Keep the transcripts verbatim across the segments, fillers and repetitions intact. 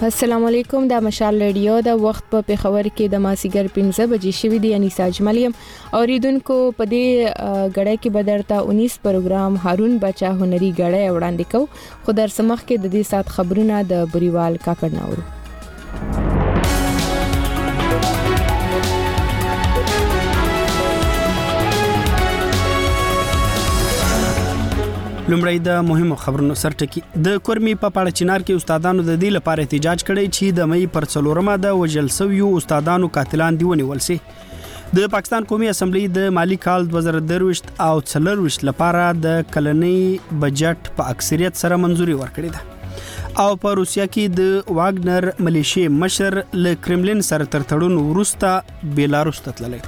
السلام علیکم د مشال رادیو د وخت په پیښور کې د ماسیګر پنځه بجې شوې دي یعنی ساجملیم اوریدونکو په دې غړې کې بدرته انیس پروګرام هارون بچا هنري غړې وړاندې کو خو در سمخ کې د دې سات خبرونه د بریوال کاکړ ناورو. لومړی د مهمو خبرونو سرټکی د کورمي په پاړه چنار کې استادانو د دې لپاره احتجاج کړی چې د مې پر څلورمه د وجل سویو استادانو قاتلان دی ونیول سي. د پاکستان قومي اسمبلی د مالی کال دوه زره درویشت او څلرویشت لپاره د کلنۍ بجټ په اکثریت سره منځوري ورکړې ده او په روسیا کې د واګنر ملیشیا مشر له کرملین سره تر تړون وروسته بیلاروس ته تللی.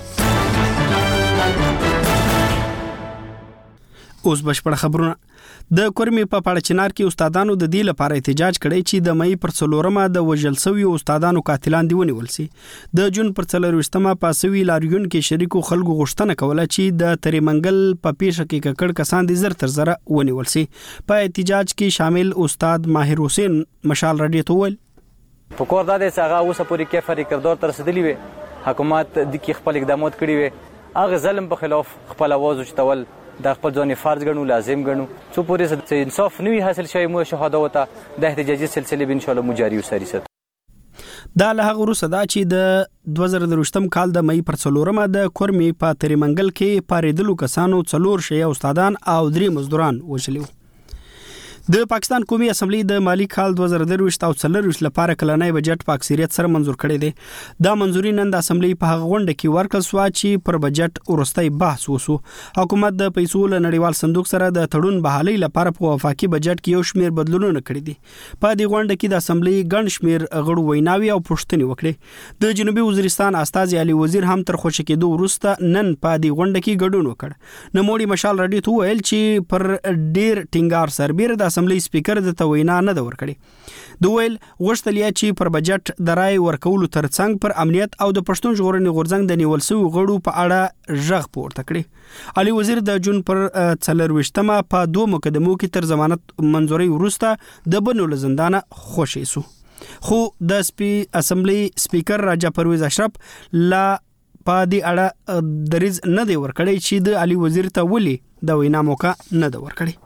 اوس بشپړ خبرونه. د کورمي په پاړه چنار کې استادانو د دې لپاره احتجاج کړی چې د مې پر څلورمه د وجل سویو استادانو قاتلان دی ونیول سي. د جون پر څلرويشتمه په سوي لاریون کې شریکو خلکو غوښتنه کوله چې د تریمنګل په پیښه کې ککړ کسان دي زر تر زره ونیول سي. په احتجاج کې شامل استاد ماهر حسین مشال رادیو ته ویل په کور د څنګه اوسه پوری کې فری کردور تر رسیدلی وي حکومت د کې خپل اقدامات کړی وي هغه ظلم په خلاف خپل आवाज وشتول د خپل ځاني فرض ګڼو لازم ګڼو څو پورې انصاف نوي حاصل شوی مو شهاده وته د احتجاجي سلسله به ان شاء الله مجاري وساري ست دا له هغه وروسته دا چې د دوه زره درویشتم کال د مې پر څلورمه د کورمي په تریمنګل کې پاریدلو کسانو څلور شي استادان او درې مزدوران وشلیو. د پاکستان قومي اسمبلی د مالی کال دوه زره درویشت او څلرویشت لپاره کلنۍ بجټ په اکثریت سره منزور کړی دی. دا منزوري نن د اسمبلی په هغه غونډه کې ورکړل شو چې پر بجټ ورستۍ بحث وشو. حکومت د پیسو له نړیوال صندوق سره د تړون بحالۍ لپاره په وفاقي بجټ کې یو شمېر بدلونونه کړی دي. په دې غونډه کې د اسمبلی ګڼ شمېر غړو ویناوي او پوښتنې وکړې. د جنوبي وزیرستان استاذ علي وزیر هم تر خوشی کېدو وروسته نن په دې غونډه کې ګډون وکړ. نوموړي مشال رادیو ته ویل چې پر ډیر ټینګار سربېره د اسمبلی سپیکر د توینا نه د ورکړي. دوی ویل غوښتل یا چې پر بجټ د رای ورکولو ترڅنګ پر امنیت او د پښتون ژغورنې غورځنګ د نیول شویو غړو په اړه ژغ پورته کړي. علي وزیر د جون پر څلرويشتمه په دوه مقدمو کې تر ضمانت منځوري وروسته د بنو له زندانه خوشی سو. خو د سپی اسمبلی سپیکر راجا پرویز اشرف لا په دې اړه دریز نه دی ورکړی چې د علي وزیر ته ولي د وینا موقع نه دی ورکړی.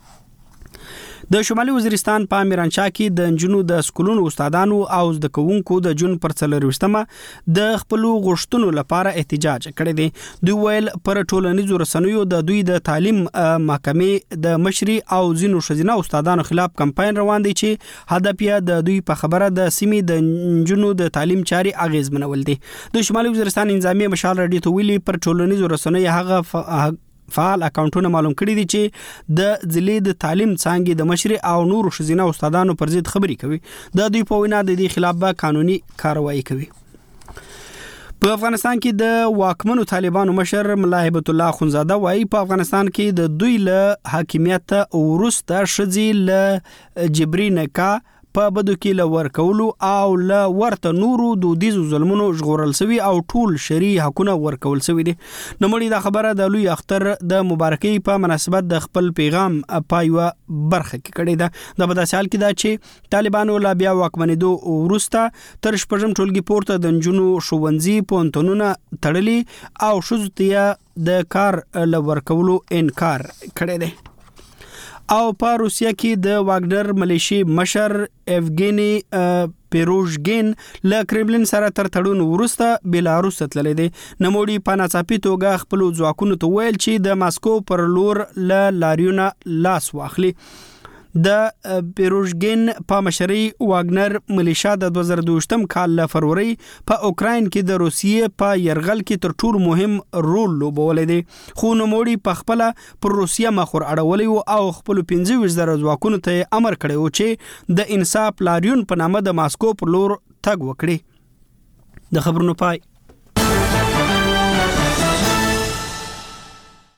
د شمالي وزیرستان په میرانشاه کې د جنونو د سکولونو استادانو او زده کوونکو د جون پر څلرويشتمه د خپل غوښتنو لپاره احتجاج کړی دی. دوی ویل پر ټولنیزو رسنیو د دوی د تعلیم محکمې د مشري او زینو شزینه استادانو خلاف کمپاین روان دی چې هدف یې د دوی په خبره د سیمې د جنونو د تعلیم چاري اغیزمنول دي. د شمالي وزیرستان انضامي مشال رادیو ته ویلي پر ټولنیزو رسنیو هغه ف... فعال اکاونټونه معلوم کړي دي چې د ضلع د تعلیم څانګې د مشري او نورو شزینه استادانو پر ضد خبري کوي. د دوی په وینا د دې خلاف به قانوني کاروایی کوي. په افغانستان کې د واکمنو طالبانو مشر ملا هیبت الله خونزاده وایي په افغانستان کې د دوی له حاکمیت وروسته شذې له جبري نکاح په بدو کې له ورکولو او له ورته نورو دودیزو ظلمونو ژغورل شوی او ټول شرعي حقونه ورکول شوی دي. نوموړي دا خبره د لوی اختر د مبارکۍ په مناسبت د خپل پیغام په یو برخه کې کړې ده. د بداسې حال کې دا چې طالبانو لا بیا واکمنېدو وروسته تر شپږم ټولګي پورته د نجونو ښوونځي پوهنتونونه تړلي او ښځو ته د کار له ورکولو انکار کړی دی. او په روسیا کې د واګنر ملیشیا مشر ایفګینی پیروژګین له کرملین سره تر تړون وروسته بیلاروس ته تللی دی. نوموړي په ناڅاپي توګه خپل ځواکونو ته ویل چې د ماسکو پر لور له لاریونه لاس واخلي. د پیروژګین په مشرۍ واګنر ملیشیا د دوه زره دویشتم کال له فروری په اوکراین کې د روسیې په يرغل کې تر ټولو مهم رول لوبولی دی. خو نوموړي په خپل پر روسیا مخور اړولی او خپل پنځه ویشت زره ځواکونو ته امر کړی و چې د انصاف لاریون په نامه د ماسکو پر لور تګ وکړي. د خبرونو پای.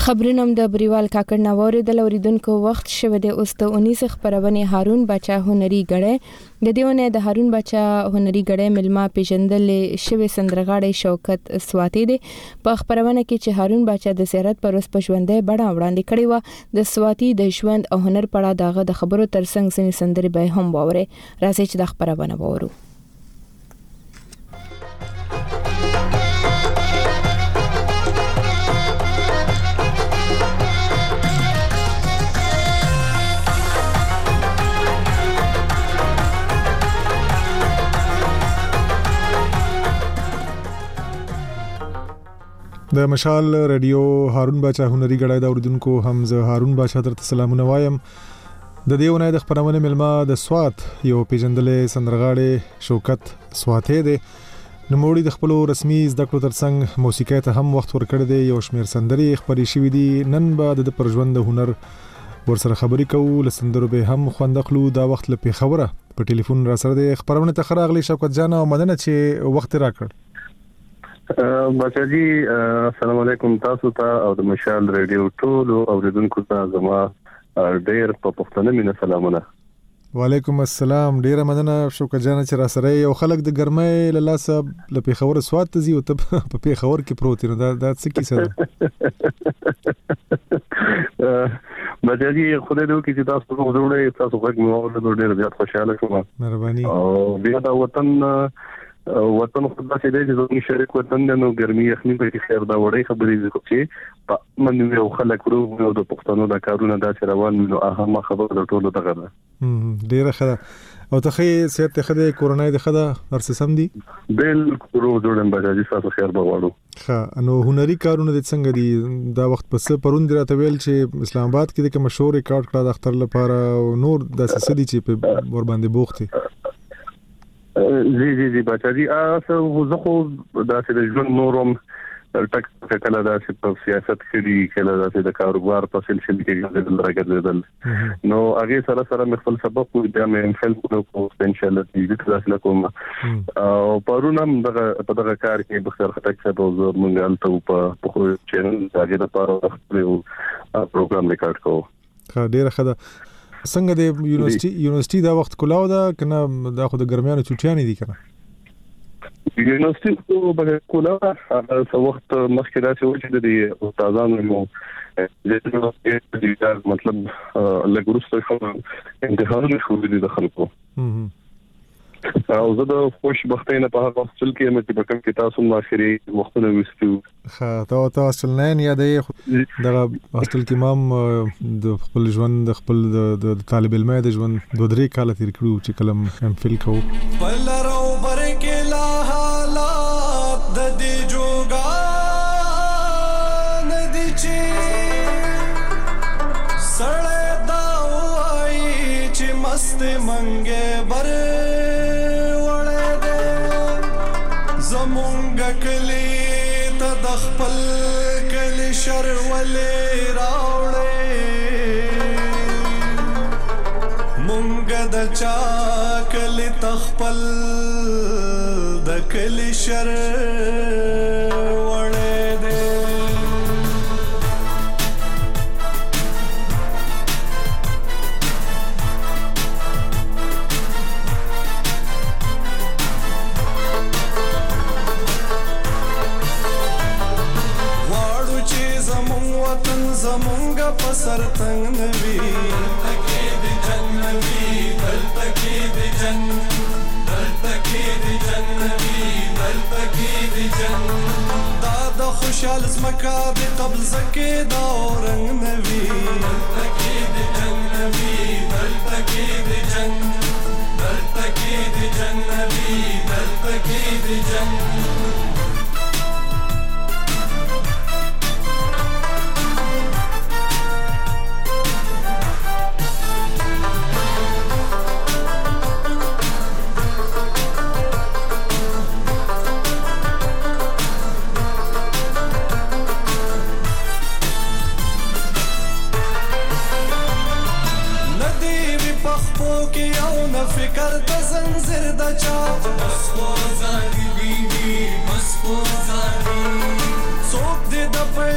خبرونه د بریوال کاکړ نووري د لوریدونکو وخت شوه د اوست انیس خبرونه هارون بچا هنري غړې د دیونه د هارون بچا هنري غړې ملما پیژندل شوه سندرغاړي شوکت سواتی دی په خبرونه کې چې هارون بچا د سیرت پر اوس پښوندې بڑا وړاندې کړی و د سواتی د ژوند او هنر پړه دغه د خبرو ترڅنګ سن سندري به هم ووره راځي چې د خبرونه وورو. د مشال رادیو هارون بچا هنري غړای دا اوردونکو هم زه هارون بچا تر سلامونه وایم. د دیونه د خبرونه ملما د سوات یو پیژندلې سندرغاړي شوکت سواتی دی نوموړي د خپل رسمي زده کړو ترڅنګ موسیقي ته هم وخت ورکړی دی یو شمیر سندري خبري شوې دي نن به د پرژوند هنر ورسره خبري کوو لسندرو به هم خوندخلو دا وخت لپاره خبره په ټلیفون را سره د خبرونه ته خراغلی شوکت جان او مدنه چې وخت راکړ. بچا جی السلام علیکم تاسو ته او د مشال رادیو ټول اوریدونکو ته زما ډیر په پښتنه مینه سلامونه. وعلیکم السلام ډیر مننه شوکت جان چې را سره یو خلک د ګرمۍ له لاسه ل پیښور سواد ته زی او ته په پیښور کې پروت نه دا د څه کیسه بچا جی خدای دې وکړي چې تاسو په وروړې تاسو غوږ مو اورل ډیر زیات خوشاله شوم. مهرباني. او بیا دا وطن وطن خدای دې دې زموږ شریک وطن نو ګرمي یخني په خیر دا وړي خبرې چې په من یو خلک ورو د پښتنو د کارونه د روان نو اهم خبره د ټولو دغه ده. ډیره ښه او ته خې صحت ته خدای کورونای د خدای هر سم دي بالکل جوړم بچا تاسو خیر به واړو. ښه نو هنري کارونه د څنګه دي دا وخت پس پروند راته ویل چې اسلام آباد کې د مشهور ریکارډ کړه د اختر لپاره او نور د سسدي چې په ور باندې بوختي. جی جی جی بچا جی تاسو زه خو دا چې د ژوند نورم ټک کله دا چې په سیاست کې دی کله دا چې د کاروبار په سلسله کې د راګرځیدل نو هغه سره سره مخفل سبب کو د مې فل کو پوتنشل دی د تاسو کوم او پرونم دغه په دغه کار کې بخیر خټک څه د مونږ ته په خو چینل دغه لپاره خپل پروګرام ریکارډ کوو. ښه ډیره ښه ده. څنګه د یونیورسيټي یونیورسيټي دا وخت کولاو دا کنه دا خو د ګرمیانو چټیانې دي کنه یونیورسيټي کو به کولاو هغه وخت مخکې راځي چې د استادانو مو د مطلب لګورسته خو امتحانونه شو دي د خلکو او زه د خوشبختۍ نه په هغه وخت کې مې په کوم کې تاسو ماخري وختونه وستو. ښه تا تاسو نه یادې دا هاستل کې مام د خپل ژوند د خپل د طالب علم د ژوند دوه درې کال تیر کړو چې کلم ام فل کو بلرو برکه لا حالات د دې جوګا ندی چې سړې دا وای چې مست منګه بر زمونږ کلی ته د خپل کلی شر ولې راوړې مونږ د چا کلی ته خپل د کلی شر وړې دې زمونږ په سر تنگ نوي دلته کې د جنوي دلته کې د جن دلته کې د جنوي دلته کې د جن دا د خوشحال زمکا د قبضه کې دا رنگ نوي دلته کې د جنوي دلته کې د جن دلته کې د جنوي دلته کې د جن فکر د زنجیر د چا بس خو ځان دی بي بس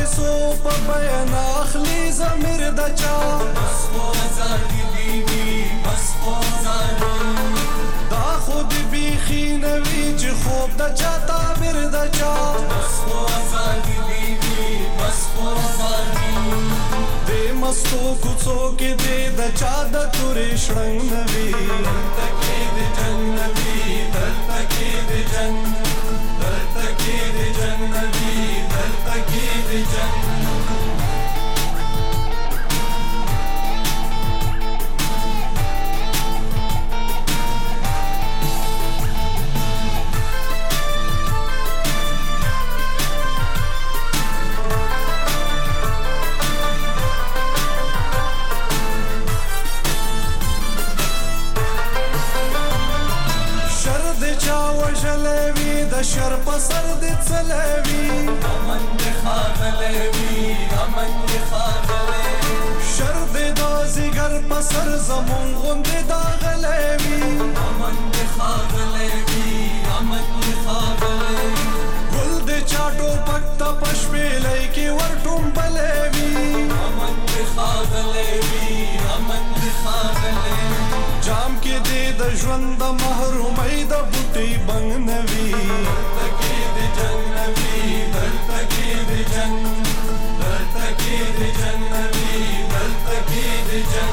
سو په بیان اخلي زمير د چا بس خو ازادي دي بس خو ازادي دا خود بيخي نوي چې خوب د چا تعبیر د چا بس خو ازادي دي بس خو ازادي دې مستو کوڅو کې دې د چا د تورې شړنګ نوي تکي د جنبي تکي د جن تکي د جنبي تکي د جن شر پسر د چلوي امن د خاغلوي امن د خاغلوي شر د دوزګر پسر زمون غوند د غلوي امن د خاغلوي امن د خاغلوي ګل د چاټو پټ پښپلې کې ورټوم بلوي امن د خاغلوي امن د خاغلوي جام کې د ژوند محرومۍ د بوټي بنګ نوي تکي د جنبي تکي د جن تکي د جنبي تکي د جن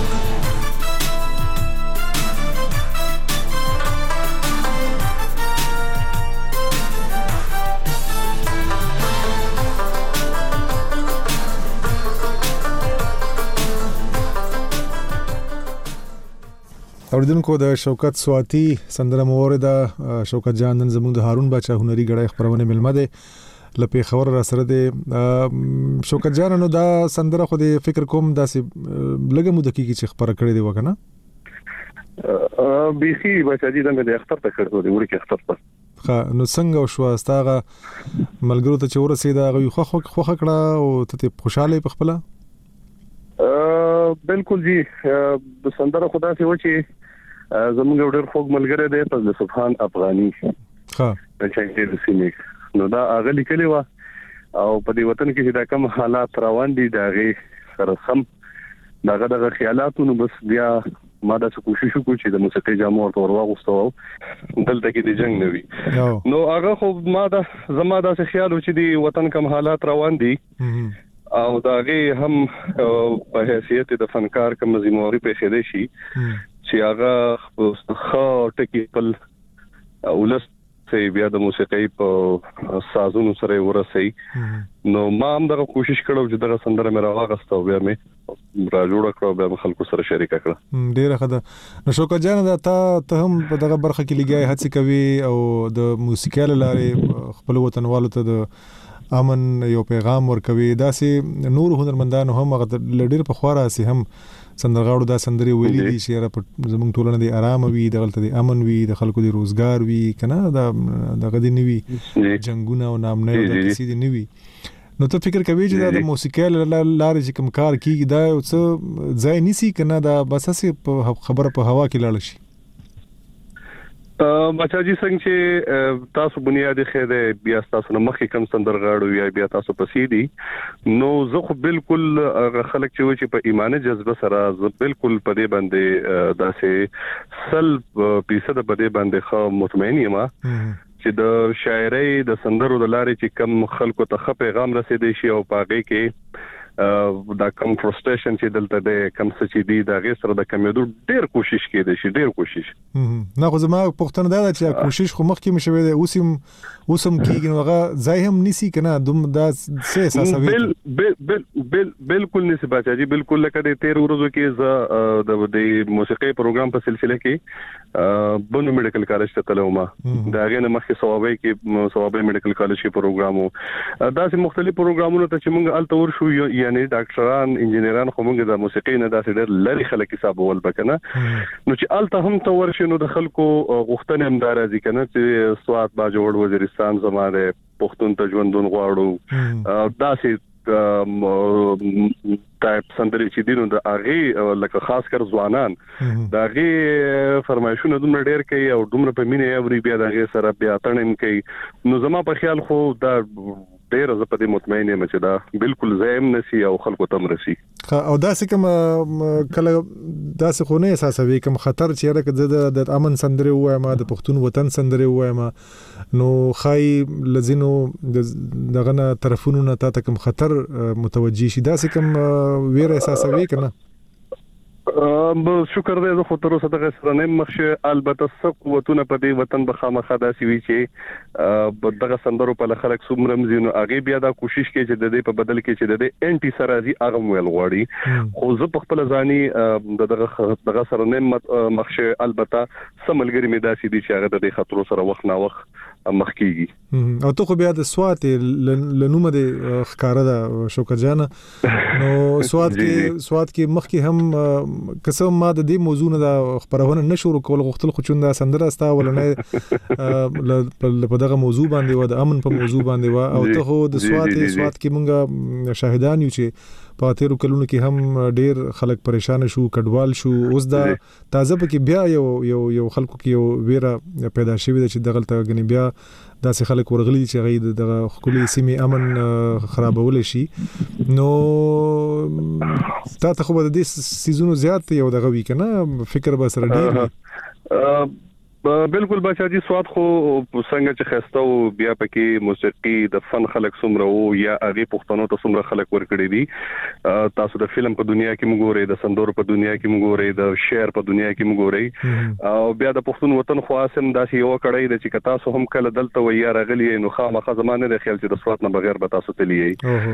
اوریدونکو د شوکت سواتی سندره مورده شوکت جان نن زموږ د هارون باچا هنري غړای خبرونه ملمه ده لپاره خبر را سره ده شوکت جان نو دا سندره خو د فکر کوم داسې لګه مو دقیقې چې خبره کړې دی وکنه بيخي باچا دي د اختر ته کړو دی ورکه اختر ته خا نو څنګه شو استاغه ملګرو ته چور سیدا غوي خو خو خو کړه او ته خوشاله په خپل بالکل جی د سندره خدا سي و چې زموږ ډېر خوږ ملګری دی په سبحان افغاني ها چې د سیمې نو دا اغلی کلی و او په دې وطن کې دا کم حالات روان دي دا غي سره سم داغه دغه خیالاتونو بس بیا ما دا څه کوشش وکړ چې د موسیقي جامو ورته ورواغوستو دلته کې د جنگ نوي نو هغه خو ما دا زما دا څه خیال و چې د وطن کم حالات روان دي او داغه هم په حیثیت د فنکار کوم ذمہواری په خېده شي چې هغه خو ټکی خپل ولس ته بیا د موسیقي په سازونو سره ورسي نو ما هم دا کوشش کړو چې دا سندره مې راغستو بیا مې را جوړ کړو بیا خلکو سره شریک کړم ډیره ښه ده نو شوکت جان دا ته هم په دغه برخه کې لګای هڅه کوي او د موسیقي لاره خپل وطنوالو ته د امن یو پیغام ورکوي داسې نور هنرمندانو هم هغه لډیر په خواره سي هم سندرغاړو دا سندري ویلي دي چې را زموږ ټولنه دي آرام وي دغلت دي امن وي د خلکو دي روزګار وي کنه دا دغه دي نوي جنگونه او نامنه د کسي دي نوي نو ته فکر کوي چې دا د موسیقي لارې چې کوم کار کیږي دا څه ځای نيسي کنه دا بس خبره په هوا کې لاړ شي بچا جی څنګه چې تاسو بنیادی خېده بیا تاسو نه مخکې کم سندرغاړو یا بیا تاسو پسې دي نو زه خو بالکل خلک چې و چې په ایمانه جذبه سره بالکل په دې باندې داسې سل فیصد په دې باندې خو مطمئن یم چې د شاعرۍ د سندرو د لارې چې کم خلکو ته خپې پیغام رسیدي شي او پاګه کې دا کم فرستریشن چې دلته د کم سچې دی دا غیر سره د کمیدو ډیر کوشش کړي شي ډیر کوشش نه خو زما پښتنه دا چې کوشش خو مخکې مشوي دی اوسم اوسم کېږي هغه ځای هم نسی کنه دوم دا څه احساسوي بل بل بل بالکل نسی بچا جی بالکل لکه د تیر ورځو کې ز د موسیقي پروګرام په سلسله کې بنو میډیکل کالج ته تلوم دا غیر مخکې ثوابي کې ثوابي میډیکل کالج کې پروګرامو دا سه مختلف پروګرامونو ته چې موږ التور شو یعنی ډاکټران انجنیران خو موږ د موسیقي نه داسې ډېر لري خلک حساب ول بکنه نو چې الته هم تور شنو د خلکو غوښتنه هم دار ځي کنه چې سواد با جوړ وزیرستان زماره پښتون ته ژوندون غواړو داسې ټایپ سندري چې دینو د اغه لکه خاص کر ځوانان دا غي فرمایشونه دومره ډېر کوي او دومره په مینه اوري بیا دا غي سره بیا تړم کوي نو زما په خیال خو دا ډېر زه په دې مطمئن یم چې دا بالکل زایم نسی او خلکو تم رسی او دا څه کوم کله دا څه خو نه احساسوي کوم خطر چې راکړه د امن سندره وایم د پښتون وطن سندره وایم نو خای لزینو دغه نه طرفونو نه تا کوم خطر متوجي شي دا څه کوم ویر احساسوي کنه ا شکر دې زه خو تر اوسه دغه سره نه مخشه البته څو قوتونه په دې وطن به خامخا داسي وي چې دغه سندرو په خلک څومره مزینو هغه بیا دا کوشش کوي چې د دې په بدل کې چې د دې انټي سرازي هغه ویل غواړي خو زه په خپل ځاني دغه دغه سره نه مخشه البته سملګری مې داسي دي چې هغه د دې خطر سره وخت نه وخت مخکېږي او ته خو بیا د سوات لنومه د ښکارا د شوکر جان نو سوات کې سوات کې مخکې هم قسم ما د دې موضوع نه د خبرونه نشور کول غوښتل خو چوندا سندره استا ولنه په دغه موضوع باندې و د امن په موضوع باندې و او ته خو د سوات سوات کې مونږه شاهدان یو چې په تیرو کلونو کې هم ډیر خلک پریشان شو کډوال شو اوس دا تازه پکې بیا یو یو یو خلکو کې یو ویره پیدا شوې ده چې دغه غنی بیا داسې خلک ورغلي چې غي دغه خولي سیمه امن خرابول شي نو تا ته خو د دې سيزونو زیات یو دغه وی کنه فکر به سره ډیر بالکل بچاجي سواد خو څنګه چې خسته او بیا پکې موسیقي د فن خلک څومره وو یا هغه پښتنو ته څومره خلک ورکړي دي تاسو د فلم په دنیا کې موږ د سندور په دنیا کې موږ د شعر په دنیا کې موږ او بیا د پښتون وطن خاصم داسې یو کړی د چې تاسو هم کله دلته ویا راغلی نو خامخا زمانه د خیال چې د سواد نه بغیر به تاسو تللی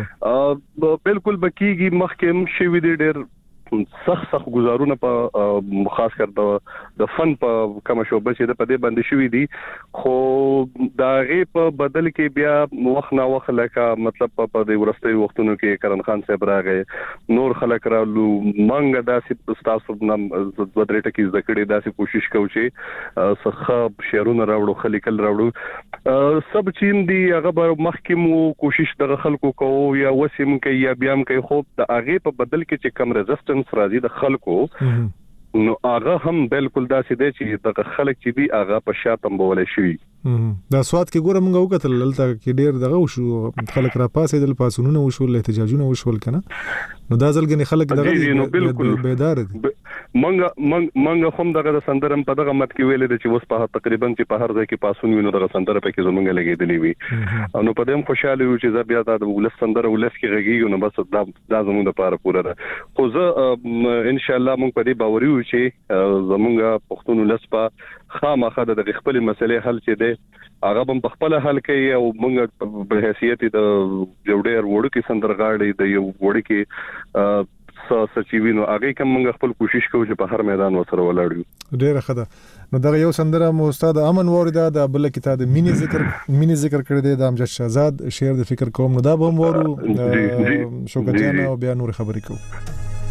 ا بالکل بکیږي مخکم شوی دی ډېر سخت سخت گزارونه په خاص کر د د فن په کوم شوبه چې د پدې باندې شوې دي خو دا غي په بدل کې بیا وخت نه وخت لکه مطلب په دې ورستي وختونو کې کرن خان صاحب راغی نور خلک رالو مانګه داسې تاسو نام د درې ټکی ذکرې داسې کوشش کوي چې سخاب شعرونه راوړو خلیکل راوړو سب چین دی هغه مخکمو کوشش د خلکو کوو یا وسیم کوي یا بیا هم کوي خو د هغه په بدل کې چې کم ريزिस्टेंस راځي د خلکو نو هغه هم بالکل داسې دی چې د خلک چې دی هغه په شاتم بولې شي دا سواد کې ګوره مونږ وکتل لته کې ډیر دغه وشو خلک را پاسې د پاسونونه وشو احتجاجونه وشول کنه نو دا ځلګنی خلک دغه بیدار دي مونږ مونږ هم دغه سندرم په دغه مت کې ویل دي چې اوس په تقریبا چې په هر ځای کې پاسون وینو دغه سندره په کې زمونږ لګېدلې وي نو په دې خوشاله یو چې بیا د ولس سندره ولس کې غږیږي نو بس دا د زمونږ لپاره پوره ده خو زه ان شاء الله مونږ په دې باور یو چې زمونږ پښتون ولس په خامخا د خپل مسلې حل چې دی هغه هم په خپل حل کوي او موږ په حیثیت د جوړې وړو کې سندرغاړي د یو وړو کې سچوینو هغه کوم موږ خپل کوشش کوو چې په هر میدان وسره ولاړو ډیره خده نو دا یو سندره مو استاد امن ورده د بل کتاب مینی ذکر مینی ذکر کړی دی د امجد شهزاد شعر د فکر کوم نو دا به ورو شوکت جان او بیا نور خبرې کوو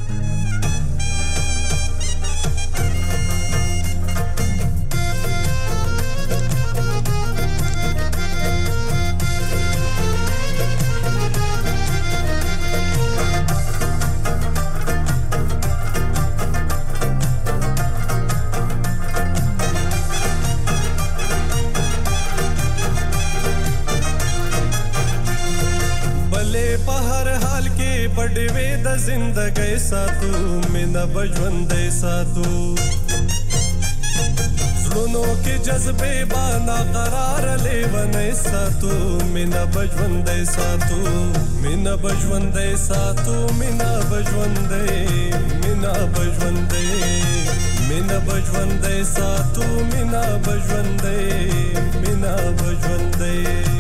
زندګۍ ساتو مینا بجوندې ساتو زړونو کې جذبې باندې قرار لیونې ساتو مینا بجوندې ساتو مینا بجوندې ساتو مینا بجوندې مینا بجوندې مینا بجوندې ساتو مینا بجوندې مینا بجوندې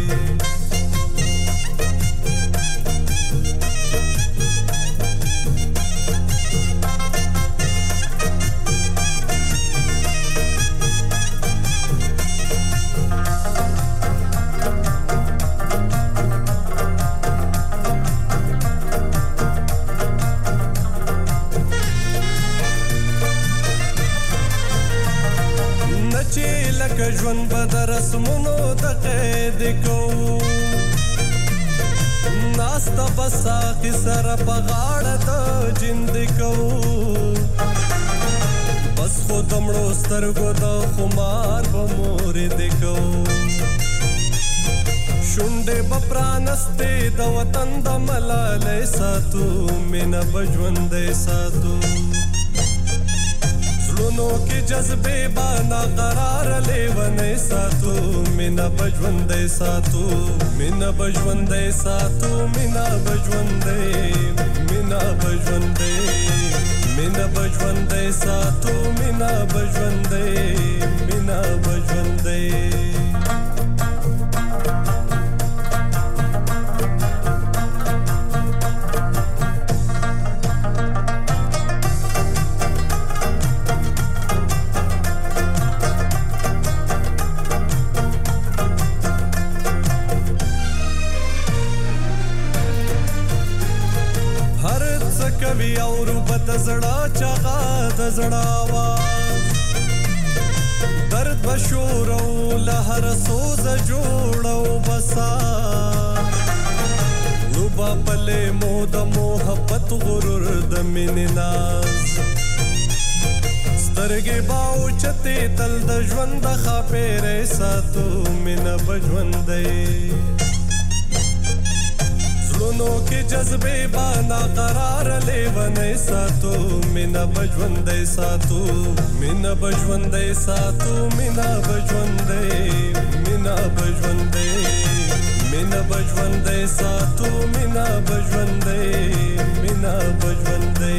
ژوند بدر رسمونو د قید کو ناستا بسا کی سر پغاړه د جند کو بس خو دمړو سترګو د خمار په مور د کو شونډې بپرانستې د وطن د ملالۍ ساتو مینه بژوندۍ ساتو زړونو کې جذبې بانا قرار لیونۍ ساتو مینه بژوندۍ ساتو مینه بژوندۍ ساتو مینه بژوندۍ مینه بژوندۍ مینه بژوندۍ ساتو مینه بژوندۍ مینه بژوندۍ کوي او روبه د زړه چغا د زړه आवाज درد بشور او لهر سوز جوړو بسا روبه پله مو د محبت غرور د مینې ناز سترګې باو چته تل د ژوند د خاپېرې ساتو مینه بژوندۍ زړونو کې جذبې بانا قرار لیونۍ ساتو مینه بژوندۍ ساتو مینه بژوندۍ ساتو مینه بژوندۍ مینه بژوندۍ مینه بژوندۍ ساتو مینه بژوندۍ مینه بژوندۍ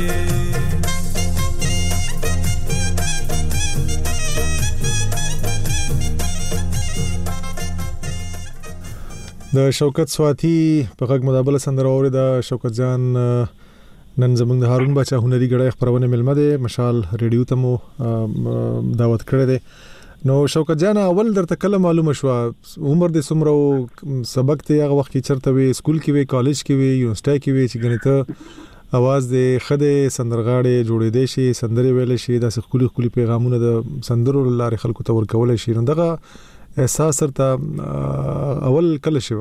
د شوکت سواتی په غږ مدابله سندره اوري د شوکت جان نن زمونږ د هارون باچا هنري غړي خبرونه ملمه ده مشال ریډیو ته مو دعوت کړی دی نو شوکت جان اول درته کله معلومه شو عمر د سمرو سبق ته هغه وخت کې چرته وي سکول کې وي کالج کې وي یونیورسيټي کې وي چې غنته اواز د خده سندرغاړي جوړې دي شي سندري ویل شي د خولي خولي پیغامونه د سندرو لارې خلکو ته ورکول شي نو دغه احساس ته اول کله شو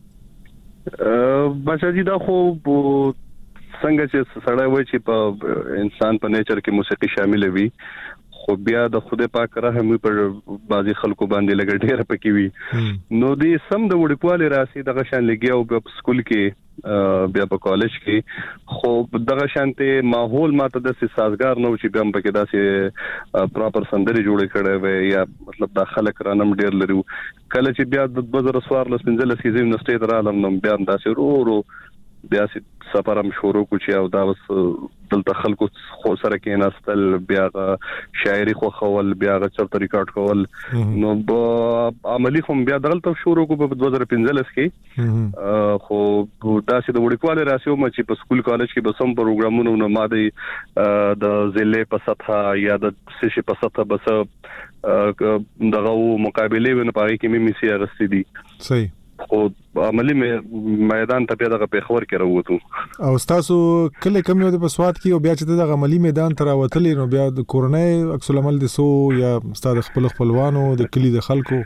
بچا جی دا خو څنګه چې سړی وای چې په انسان په نیچر کې موسیقي شامل وي خو بیا د خدای پاک رحم پر بازي خلکو باندې لګ ډېر پکې وي نو دې سم د وړکوالي راسي دغه شان لګیاو په سکول کې بیا په کالج کې خو دغه شانته ماحول ماته د سازگار نو چې بیا په کې داسې پراپر سندري جوړ کړي وي یا مطلب د خلک رانم ډېر لري کله چې بیا د دوه زره څوارلس پنځلس کې زم نسټې درالم نو بیا داسې ورو ورو بیا سفر هم شروع کو چې او دا وس دلته خلکو خو سره کې ناستل بیا شاعري خو خول بیا چرته ریکارډ کول نو عملی خو بیا دلته شروع کو په دوه زره پنځلس کې خو داسې د وړکواله راسیو مې چې په سکول کالج کې به سم پروګرامونو نو ماده د ضلع په سطح یا د سشي په سطح بس دغه مقابله ونه پاره کې مې میسي ارستې دي صحیح خو عملی میدان ته پیدا په خبر کې راووتو او تاسو کله کم یو د پسواد کې او بیا چې د عملی میدان ته راوتلې نو بیا د کورونای عکس العمل د سو یا استاد خپل خپلوانو د کلی د خلکو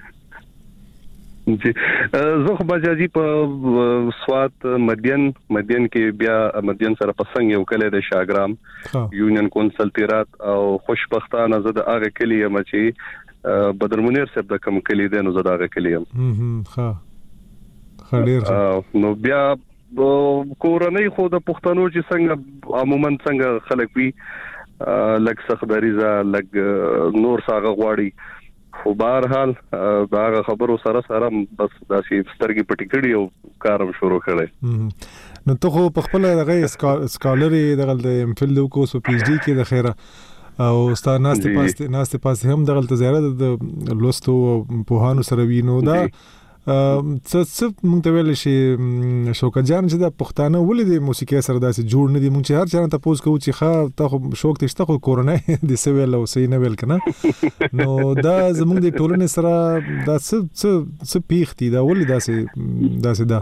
جی زه خو بجاجي په سواد مدین مدین کې بیا مدین سره پسنګ یو کله د شاګرام یونین کونسل تیرات او خوشبختانه زه د هغه کلی یم چې بدر منیر صاحب د کم کلی دی نو زه د هغه کلی یم ها خډیر نو بیا کورنۍ خو د پښتنو چې څنګه عموما څنګه خلک وي لک سخدریزه لک نور ساغه غواړي خو بهر حال دا خبرو سره سره بس داسې سترګې پټې کړې او کارم شروع کړی نو ته خو په خپل دغه سکالري دغه د امفیل د کوس په پی ایچ ډي کې د خیره او استاد ناست پاسته ناست پاسته هم دغه زیاره د لوستو په هانو سره وینو دا څه څه مونږ ته ویل شي شوکت جان چې د پښتانه ولې د موسیقي سره داسې جوړ نه دي مونږ چې هر چا ته پوز کوو چې ښه ته شوق تشته خو کورونای د سویل او سې نه ویل کنه نو دا زمونږ د ټولنې سره دا څه څه څه پیښتي دا ولې داسې داسې دا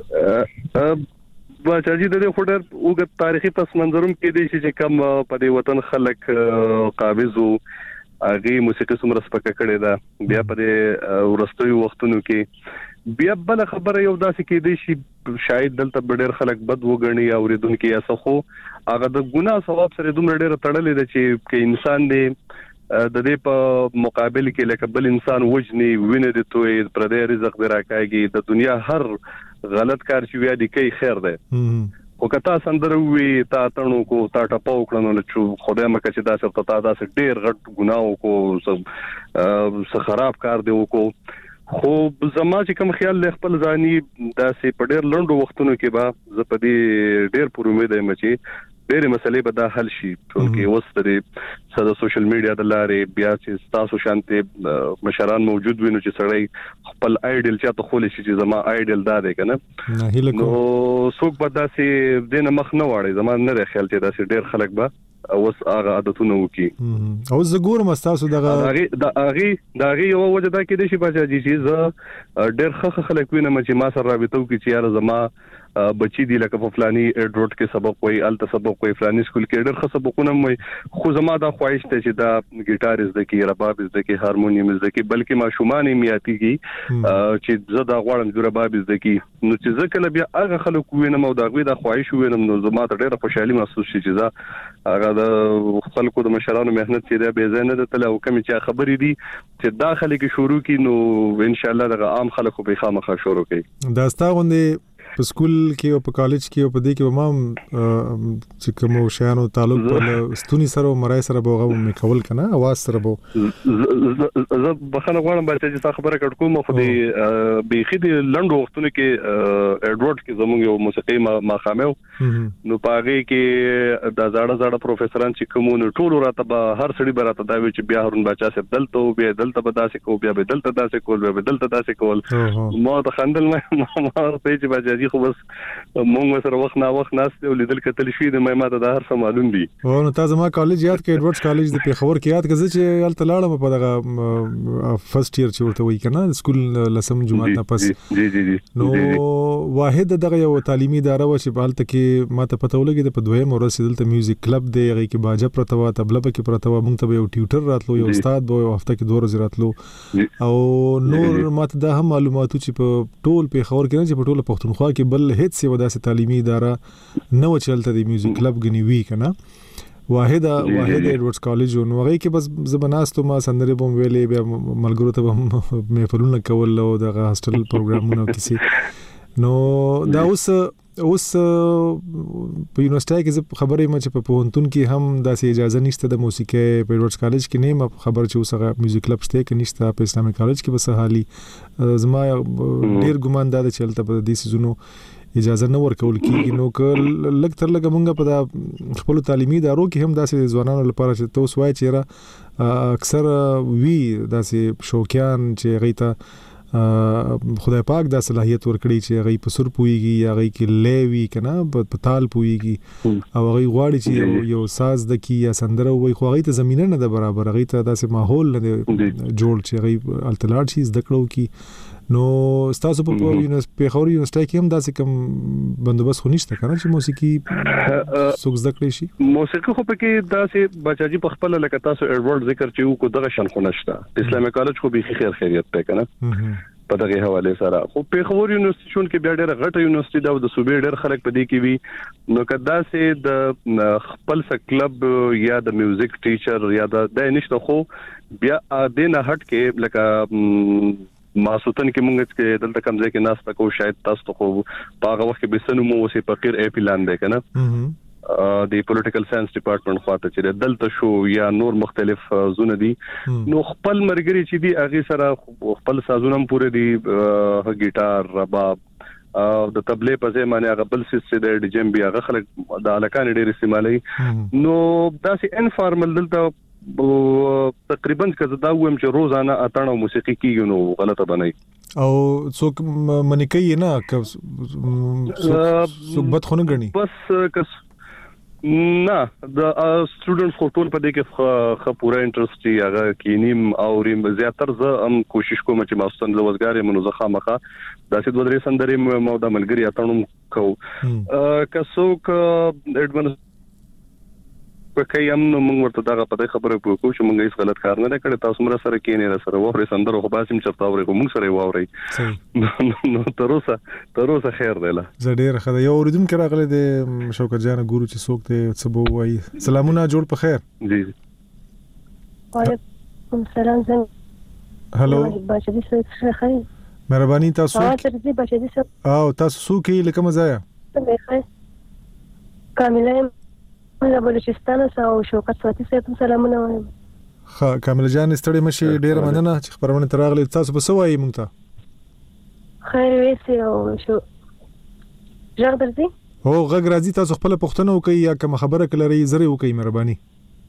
بچا جی د دې خډر وګ تاریخي پس منظرم کې دي چې کم په دې وطن خلک قابضو اغه موسیقي سمره سپکه کړي دا بیا په ورستوي وختونو کې بیا بل خبره یو داسې کې دي چې شاید دلته ډېر خلک بد وګڼي او ریدونکو یا څه خو هغه د ګناه ثواب سره دومره ډېر تړلې ده چې کې انسان دې د دې په مقابل کې لکه بل انسان وجني ویني د توې پر دې رزق دراکایږي د دنیا هر غلط کار چې ویا دي کوي خیر ده او کتا سندره وی تا تڼو کو تا ټپاو کړنو چې خدای مکه چې دا څه تا دا څه ډیر غټ ګناو کو څه خراب کار دی وکړو خو زما چې کوم خیال له خپل ځاني دا سي په ډیر لنډو وختونو کې به ز په دې ډیر پر امید یم چې ډېرې مسلې به دا حل شي ټولګي اوس د ساده سوشل میډیا د لارې بیا چې تاسو شانته مشران موجود وینو چې سړی خپل آیډل چاته خولې شي چې زما آیډل دا دی کنه نو څوک به داسې دینه مخ نه واړي زما نه دی خیال چې داسې ډېر خلک به اوس هغه عادتونه وکي او زګور مستاسو دغه هغه د هغه د هغه یو وجه دا کې دي چې بچا چې ز ډېر خخ خلک وینم چې ما سره رابطه وکي چې یار زما بچی دی لکه په فلانی ایډروټ کې سبق وای الته سبق وای فلانی سکول کې ډېر ښه سبقونه وای خو زما دا خواهش ته چې دا ګیټار از د کې رباب از د کې هارمونیم از د کې بلکې ما شومان میاتيږي چې زه دا غواړم چې رباب از د کې نو چې ځکه بیا هغه خلک وینم او دا غوي دا خواهش وینم نو زما ته ډېر خوشحالي محسوس شي چې دا هغه د خلکو د مشرانو مهنت چې دا به زنه د تل او کوم چې خبرې دي چې داخلي کې شروع کی نو ان شاء الله د عام خلکو به خامخا شروع کوي دا ستاغوندې په سکول کې او په کالج کې او په دې کې ما چې کوم شیانو تعلق په ستونی سره او مرای سره به غو میکول کنه اواز سره به زه بخنه غواړم چې تاسو خبره کړ کوم خو دې بيخي د لندو وختونو کې ایډورډ کې زموږ یو موسیقي ما خامو نو پاره کې د زړه زړه پروفیسوران چې کومو ټول راته به هر سړي براته دا وی چې بیا هرون بچا سره دلته بیا دلته به داسې کو بیا به دلته داسې کول بیا به دلته داسې کول ما ته خندل ما ما ته چې بچا خو بس مونږ سره وخت نه وخت ناست ولیدل کتل شي د مې ماته د هر څه معلوم دي او نو تاسو ما کالج یاد کې ایډورډز کالج د پیښور کې یاد کړئ چې الته لاړم په دغه فرست ایئر چې ورته وای کنه سکول لسم جمعه نه پس جی جی جی نو واحد دغه یو تعلیمي اداره و چې بالته کې ماته پته ولګي د په دویم ورسې دلته میوزیک کلب دی هغه کې باجه پرته و تبله کې پرته و مونږ ته یو ټیوټر راتلو یو استاد به هفته کې دوه ورځې راتلو او نور ماته دا هم معلوماتو چې په ټول پیښور کې نه چې په ټول پښتونخوا کې بل هیڅ یو داسې تعلیمي اداره نه و چلته د میوزیک کلب غنی وی کنه واحد واحد ایډورډز کالج نو هغه کې بس زبناستو ما سندره بوم ویلې بیا ملګرو ته محفلونه کول او د هاستل پروګرامونه کیسي نو دا اوس اوس په یونیورسيټي کې خبرې ما چې په پوهنتون کې هم داسې اجازه نشته د موسیقي په ایډورډز کالج کې نه خبر چې اوس هغه میوزیک کلب شته کې نشته په اسلامي کالج کې بس حالي زما ډیر ګمان دا چې چلته په دې سيزونو اجازه نه ورکول کیږي نو کل لګ تر لګ مونږ په خپل تعلیمي ادارو کې هم داسې ځوانانو لپاره چې توس وای چې را اکثر وی داسې شوقیان چې غیته خدای پاک دا صلاحیت ورکړي چې هغه په سر پويږي یا هغه کې لوي کنه په تال پويږي او هغه غواړي چې یو ساز د کی یا سندره وي خو هغه ته زمينه نه ده برابر هغه ته داسې ماحول نه جوړ چې هغه التلاړ شي زده کړو کی نو تاسو په یونیورسيټي په خوري یونیورسيټي کې هم داسې کوم بندوبست خو نشته کنه چې موسیقي څوک زده کړی شي موسیقي خو پکې داسې بچاجي په خپل لکه تاسو ایډورډ ذکر چې وو کو دغه شان خو نشته اسلامي کالج خو به خیر خیریت پې کنه په دغه حواله سره خو په خور یونیورسيټي کې بیا ډېر غټه یونیورسيټي دا د صوبې ډېر خلک په دې کې وي نو کدا سه د خپل س کلب یا د میوزیک ټیچر یا د نشته خو بیا د نه هټ کې لکه ماسوتن کې مونږ چې دلته کوم ځای کې ناس تکو شاید تاسو خو په هغه وخت کې بسنو مو وسې فقیر ای پلان دی کنه د پولیټیکل ساينس ډپارټمنټ خواته چې دلته شو یا نور مختلف زونه دي نو خپل مرګري چې دي هغه سره خپل سازونه پوره دي ګیټار رباب او د تبلې په ځای باندې هغه بل سیس د ډیجم بیا هغه خلک د الکان ډېر استعمالي نو داسې انفارمل دلته تقریبا کزه دا ویم چې روزانه اتانه موسیقي کیږي نو غلطه بنای او څوک منی کوي نه څوک بد خونه غني بس کس نه د سټوډنټس خو ټول په دې کې خ پورا انټرست یې هغه کینیم او ریم زیاتر زه هم کوشش کوم چې ماستن لوزګار یم نو زه خامخه د سید ودرې سندرې مو د ملګری اتانم کو که څوک اډوانس پکې هم نو موږ ورته دا په خبره پوښتنه چې موږ هیڅ غلط کار نه کړی تاسو مر سره کې نه سره وره سندره خو باسم چرته اوري موږ سره ووري نو تر اوسه تر اوسه خیر دی لا زه ډیر خدای یو اوریدم کې راغله د شوکت جان ګورو چې څوک ته څه بو وای سلامونه جوړ په خیر جی وعلیکم السلام. څنګه هلو بچی څه خیر؟ مهرباني تاسو ها تر دې بچی څه او تاسو څوک یې لکه مزایا؟ څنګه خیر؟ کامله له بلوچستان څخه او شوکت سواتي صاحب سلامونه وایم. ها کامل جان ستړي مشي ډیره مننه چې خبرونه تراغلي. تاسو په سوای مونږ ته خیر وېسي او شو ژغ درځي او غږ راځي. تاسو خپل پوښتنه وکړئ یا کوم خبره کلري زری وکړئ مهرباني.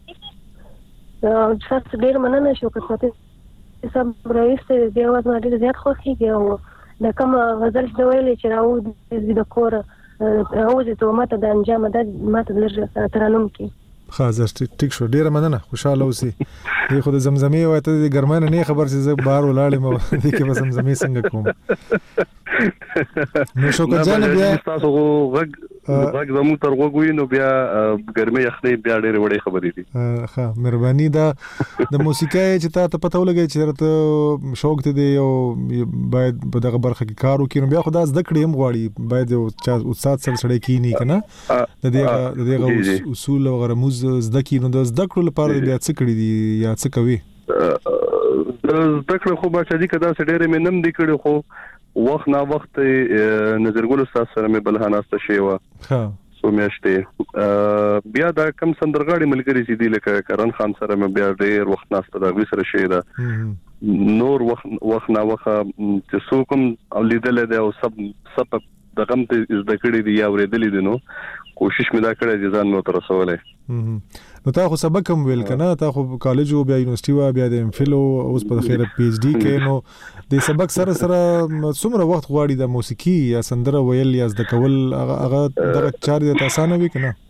او تاسو ډیر مننه شوکت سواتي صاحب راويسته دی اواز ما ډیر زیات خوښیږي او د کوم غزل د ویلې چې راو د کور راوځي ته ماته د انجام د ماته لږ ترانم کې خاص ټیک شو. ډیره مننه خوشاله اوسئ. دی خو د زمزمې وایته د ګرمانه نه خبر چې زه بهر ولاړم او د کې به زمزمې څنګه کوم. نو شوکت جان بیا تاسو غږ غږ زمو تر وګوي نو بیا ګرمي یخني بیا ډېر وړي خبرې دي. ها مهرباني دا د موسیقۍ چې تا ته پته ولګي چې ته شوق ته دی او باید په دغه برخه کې کار وکړي نو بیا خو دا زده کړې هم غواړي. باید یو چا استاد سره سره کینی کنه د دې د دې اصول او رموز زده کړي. نو د زده کړو لپاره بیا څه کړی دي یا څه کوي؟ زده کړو خو بچا دي کدا سړي مې نم دي کړو خو وخت نا وخت نظرګل استاد سره مې بلهانه است شي وا ها سو میاشته بیا دا کم سندرغاړي ملګری چې دی لکه کرن خان سره مې بیا ډېر وخت ناست دا وسره شي دا نور وخت وخت نا وخت چې سو کوم اولیدل دی او سب سب د غم ته زده کړی دی یا ورېدل دي نو کوشش مې دا کړی چې ځان نو تر رسولې. نو تا خو سبق هم ویل کنه تا خو کالج او بیا یونیورسيټي وا بیا د ام فل او اوس په خیره پی ایچ ډی کې نو د سبق سره سره څومره وخت غواړي د موسیقي یا سندره ویل یا زده کول هغه دغه چار د اسانه وي کنه؟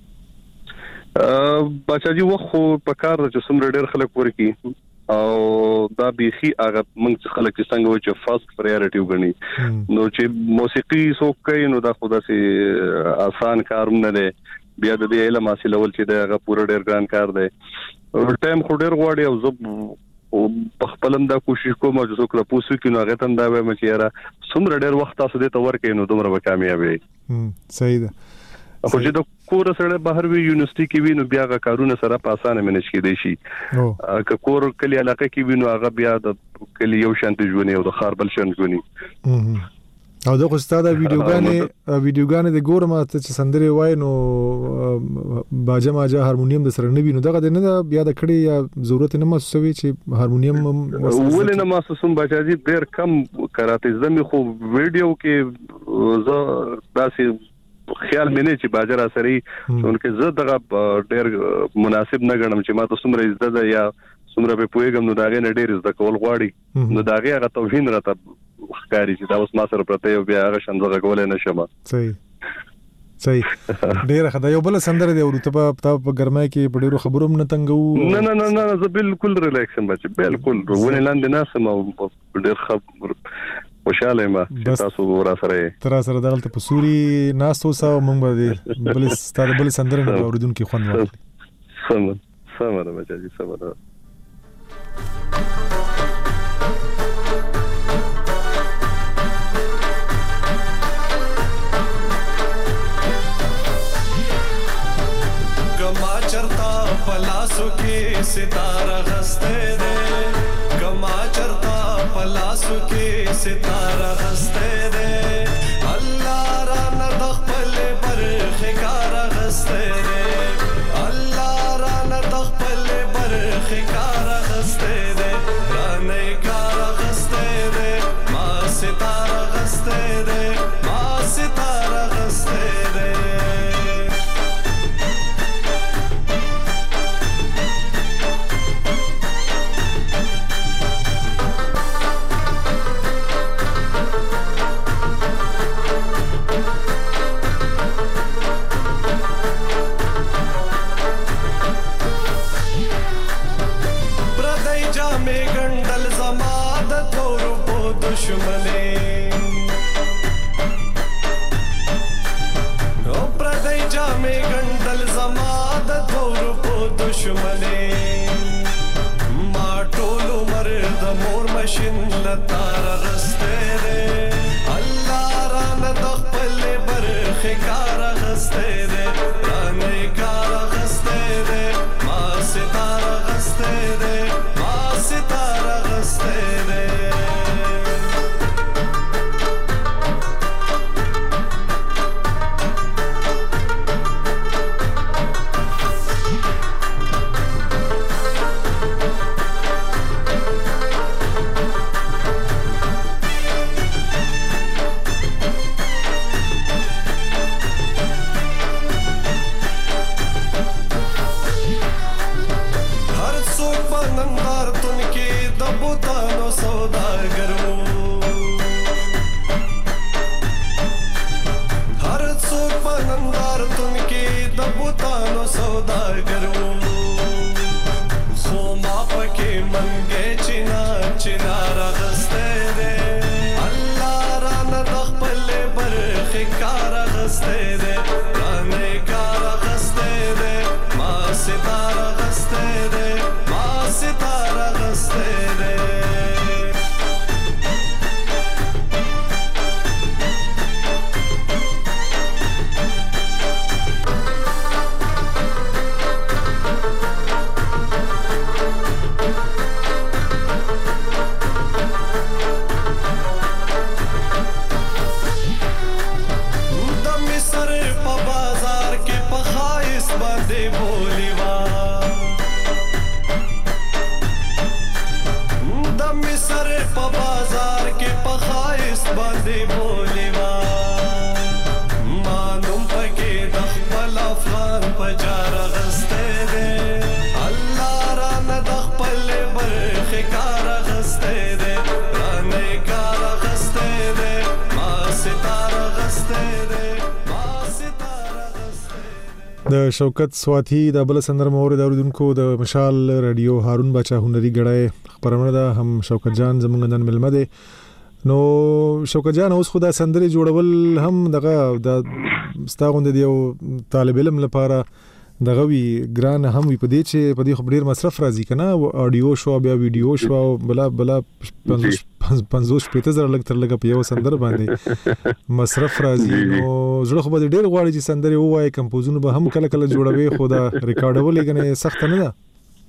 بچا جی وخت په کار چې څومره ډېر خلک ورکی او دا بيخي هغه موږ خلک څنګه و چې فرست پرایورټي وګڼي نو چې موسیقي څوک کوي نو دا خو داسې آسان کار نه دی. بیا د دې علم حاصل اول چې دا هغه پوره ډېر ګران کار دی. ټایم خو ډېر غواړي او زه په خپلم دا کوشش کوم چې څوک را پوسو کې نو هغه تم دا وایم چې یاره څومره ډېر وخت تاسو دې ته ورکې نو دومره به کامیابی. صحیح ده. خو چې د کور سره بهر وی یونیورسيټي کې وینو بیا غا کارونه سره په اسانه منځ کې دی شي. که کور کلی علاقه کې وینو هغه بیا د کلی یو شانت ژوندۍ او د خار بل شان ژوندۍ. او دغه ستاده ویډیوګانې ویډیوګانې د ګورم ته چې سندري وای نو باجه ماجه هارمونیم د سره نه وینو دغه د نه بیا د کړي یا ضرورت نه محسوسوي چې هارمونیم ولې نه محسوسم بچا دي ډېر کم کراته زمي خو ویډیو کې زه داسې خیال مې نه چې باجر اثري څونکه زه دغه ډېر مناسب نه ګڼم چې ما ته څومره عزت ده یا څومره په پوهیږم نو داغه نه ډېر عزت کول غواړي نو داغه هغه توهین راته ښکاری چې دا اوس ما سره پرته یو بیا هغه شندغه کول نه شم. صحیح صحیح ډېر خدای یو بل سندره دی ورته په په ګرمای کې په ډېرو خبرو نه تنګو. نه نه نه نه زه بالکل ریلیکسم بچ بالکل ونه لاندې ناسم او ډېر خبر خوشاله ما تاسو ورا سره تر سره دغلت په سوري ناسو ساو مونږ به بل ستاره بل سندره نه اوریدونکو خوند ورکړي. سم سم را بچی سم را गमा चरता पलासों के सितारा हंसते रे गमा चरता पलासों के सितारा हंसते रे अल्लाह रा न दखल पर खिकारा हंसते रे अल्लाह रा न दखल पर खिकारा हंसते रे राने कारा हंसते रे मां सितारा हंसते रे मां सितारा हंसते रे. दुश्मने ओ प्रदय जामे गंडल जमादत और पो दुश्मने माटोलो मर्द मोर मशिन लतारा रस्ते रे अल्लाह रान दखल बर खिकारा हस्ते रे राने कारा हस्ते रे मां सितारा हस्ते रे सौदागर वो खो मा पके मंगे चिना चिनार गस्ते दे अल्लाह रान दखपल बरख कार गस्ते दे राने कार गस्ते दे मा सितारा गस्ते दे मा सितारा गस्ते दे د شوکت سواتی د بل سندر مور د اوریدونکو د مشال رادیو هارون بچا هنري غړای خبرونه ده هم شوکت جان زمونږ نن ملمه ده نو شوکت جان اوس خدا سندري جوړول هم دغه د ستاغوند دی او طالب علم لپاره دغه وی ګران هم وی پدې چې پدې خبر ډیر مصرف راځي کنه اډیو شو بیا ویډیو شو بلا بلا پنځوس پېته زره لګ تر لګ په یو سندر باندې مصرف راځي نو زړه خو به ډیر غواړي چې سندري وای کمپوزونه به هم کله کله جوړوي خو دا ریکارډول کنه سخت نه ده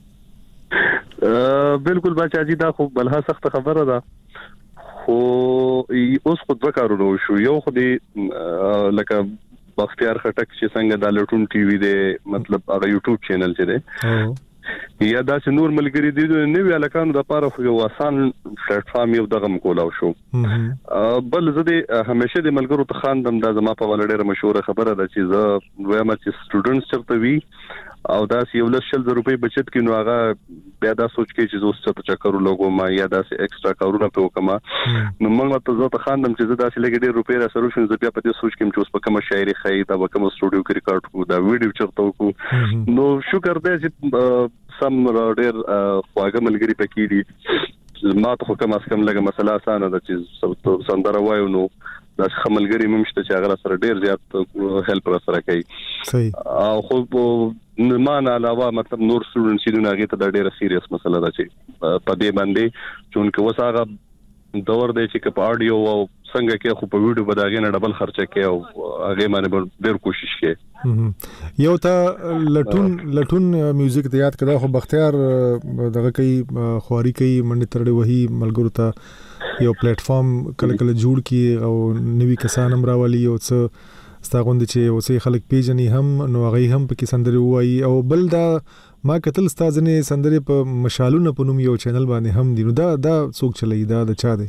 بالکل بچا جی دا خو بلها سخت خبره ده خو اوس خو د کارونو شو یو خو دې لکه بختیار خټک چې څنګه د لټون ټي وي دی مطلب هغه یوټیوب چینل چې دی یا دا چې نور ملګری دي نو وی الکانو د پاره خو یو آسان پلیټ فارم یو دغه مکولاو شو بل زه همیشه د ملګرو ته خاندم دا زما په ولډه مشهور خبره ده چې زه وایم چې سټوډنټس چرته وی او دا یو لس شل روپۍ بچت کینو هغه بیا دا سوچ کې چې زه څه چکرو لوګو ما یا دا ایکسترا کارونه په وکما نو موږ ته زه ته خاندم چې زه دا چې لګې ډېر روپۍ را سروشن زه بیا په دې سوچ کې چې اوس په کومه شاعري خای دا په کومه سټوډیو کې ریکارډ کو دا ویډیو چرته کو نو شکر دې چې سم ډېر خواږه ملګری پکې دي ما ته کوم اس کم لګه مسله اسانه ده چې سندره وایو نو دا خملګری ممشته چې هغه سره ډیر زیات هیلپ را سره کوي صحیح او خو ما نه علاوه مطلب نور سټوډنټس چې دغه ته د ډیره سیریس مسله ده چې په دې باندې چې وساغه دور دی چې په اډیو او څنګه کې خو په ویډیو بداغې نه ډبل خرچه کوي او هغه باندې ډیر کوشش کوي یو ته لټون لټون میوزیک ته یاد کړه خو بختیار دغه کوي خواري کوي منډه ترډه وਹੀ ملګرو ته یو پلیټ فارم کله کله جوړ کی او نوی کسان هم راولي او څه ستاغوند چې اوسې خلک پیژني هم نو هغه هم په کې سندري وایي او بل دا ما کتل استادنه سندري په مشالونه په نوم یو چینل باندې هم دي نو دا دا څوک چلای دا د چا دی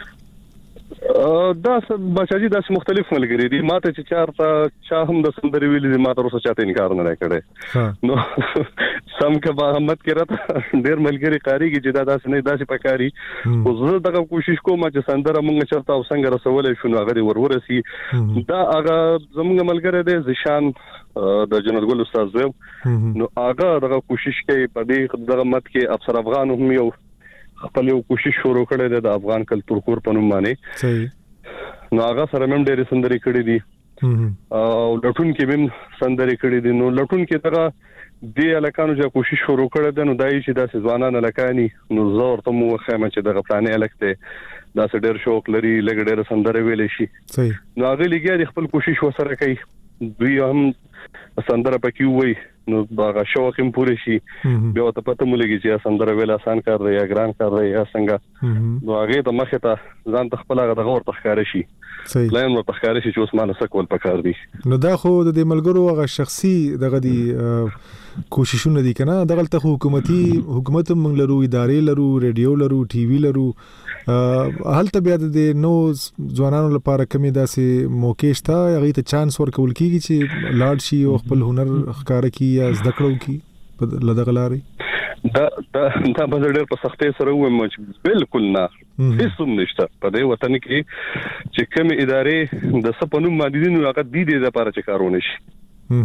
دا بچاجي د مختلف ملګری دي ماته چې چارته چا هم د سندري ویلي دي ماته روسه چاته انکار نه کړي نو سم کبا احمد کړه ډیر ملګری قاریږي چې دا داس نه داسې پکاري خو زه دغه کوشش کوم چې سندره مونږ چرته او څنګه رسولې شو هغه ورورسي دا هغه زمونږ ملګری دی زشان د جنت ګل استاد زو نو هغه دغه کوشش کوي په دې دغه مت کې افسر افغان هم یو خپل یو کوشش شروع کړی دی د افغان کلتور کور په نوم باندې صحیح نو هغه سره هم ډېر سندري کړې دي او لټون کې هم سندري کړې دي نو لټون کې تر دې الکانو چې کوشش شروع کړی دی نو دای چې د ځوانانو لکانی نو زور ته مو خیمه چې دغه پلانې الکته دا ډېر شوق لري لګ ډېر سندري ویلې شي صحیح نو هغه لګي خپل کوشش وسره کوي دوی هم سندره پکې وای نو باغه شوق هم پوره شي بیا ته پته مولږي چې سندره ویل آسان کار دی یا ګران کار دی یا څنګه نو هغه ته مخه ته ځان ته خپل هغه غور تخکار شي صحیح لاین ور تخکار شي چې اوس مانه سکول پکار دی نو دا خو د ملګرو هغه شخصي دغه دی کوششونه دي کنه دغه ته حکومتي حکومت موږ لرو ادارې لرو ریډیو لرو ټي وي لرو هلته بیا د نو ځوانانو لپاره کمی داسې موقع شته هغه ته چانس ورکول کیږي چې لاړ شي او خپل هنر ښکار کی یا زده کړو کی په لدغه لارې دا دا دا په ډېر په سختۍ سره وایم چې بالکل نه هیڅ هم نشته په دې وطن کې چې کوم ادارې د سپنوم مادي نو هغه د دې لپاره چې کارونه شي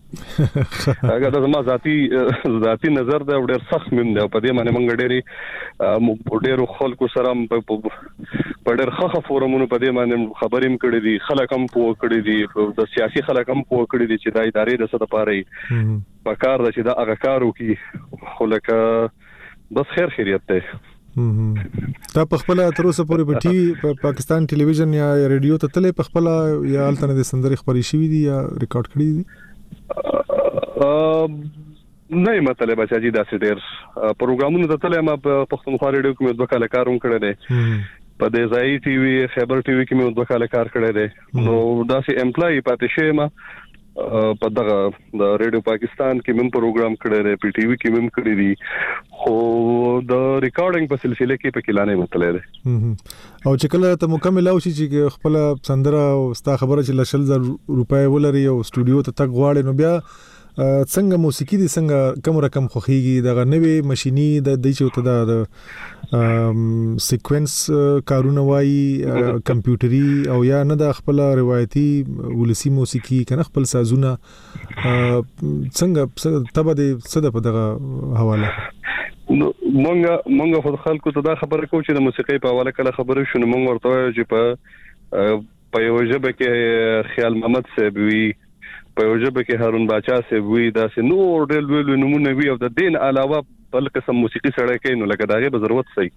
هغه د ما ذاتی ذاتی نظر دا ډېر سخت مم دی په دې باندې موږ ډېری ډېر خلکو سره په ډېر ښه فورمونو په دې باندې خبرې هم کړې دي خلک هم پوه کړي دي د سیاسي خلک هم پوه کړي دي چې د ادارې د څه لپاره په کار ده چې دا هغه کار وکړي خو لکه بس خیر خیریت دی تا په خپل تر اوسه پورې په ټي په پاکستان ټلویزیون یا ریډیو ته تلې په خپل یا الته د سندري خبري شوې دي یا ریکارډ کړې دي نه مطلب چې دا ډېر پروګرامونه ته تلې ما په پښتونخوا ریډیو کې دوه کال کار هم کړی دی په دې ځای ټي وي خیبر ټي وي کې مې دوه کال کار کړی دی نو دا سي امپلای پاتې شوی ما په دغه د ریډیو پاکستان کې مم پروګرام کړی دی په ټي وي کې مم کړی دی خو د ریکارډینګ په سلسله کې په کلانه مطلب دی او چې کله ته مکمل او شي چې خپل سندره او ستا خبره چې لشل زر روپۍ ولري او سټوډیو ته تک غواړي نو بیا څنګه موسیقي دي څنګه کوم رقم خوخيږي دغه نوې ماشيني د دې چې ته د سیکوینس کارونه وای کمپیوټري او یا نه د خپل روایتي ولسی موسیقي کنه خپل سازونه څنګه تبه د څه په دغه حواله نو مونږه مونږه خو خلکو ته دا خبره کوم چې د موسیقي په حواله کله خبره شونه مونږ ورته چې په په یو ژبه کې خیال محمد صاحب وی په یو ژبه کې هارون باچا صاحب وی دا سه نور ډېر ویلو نمونه وی او د دین علاوه بل قسم موسیقي سره کوي نو لکه داغه به ضرورت سي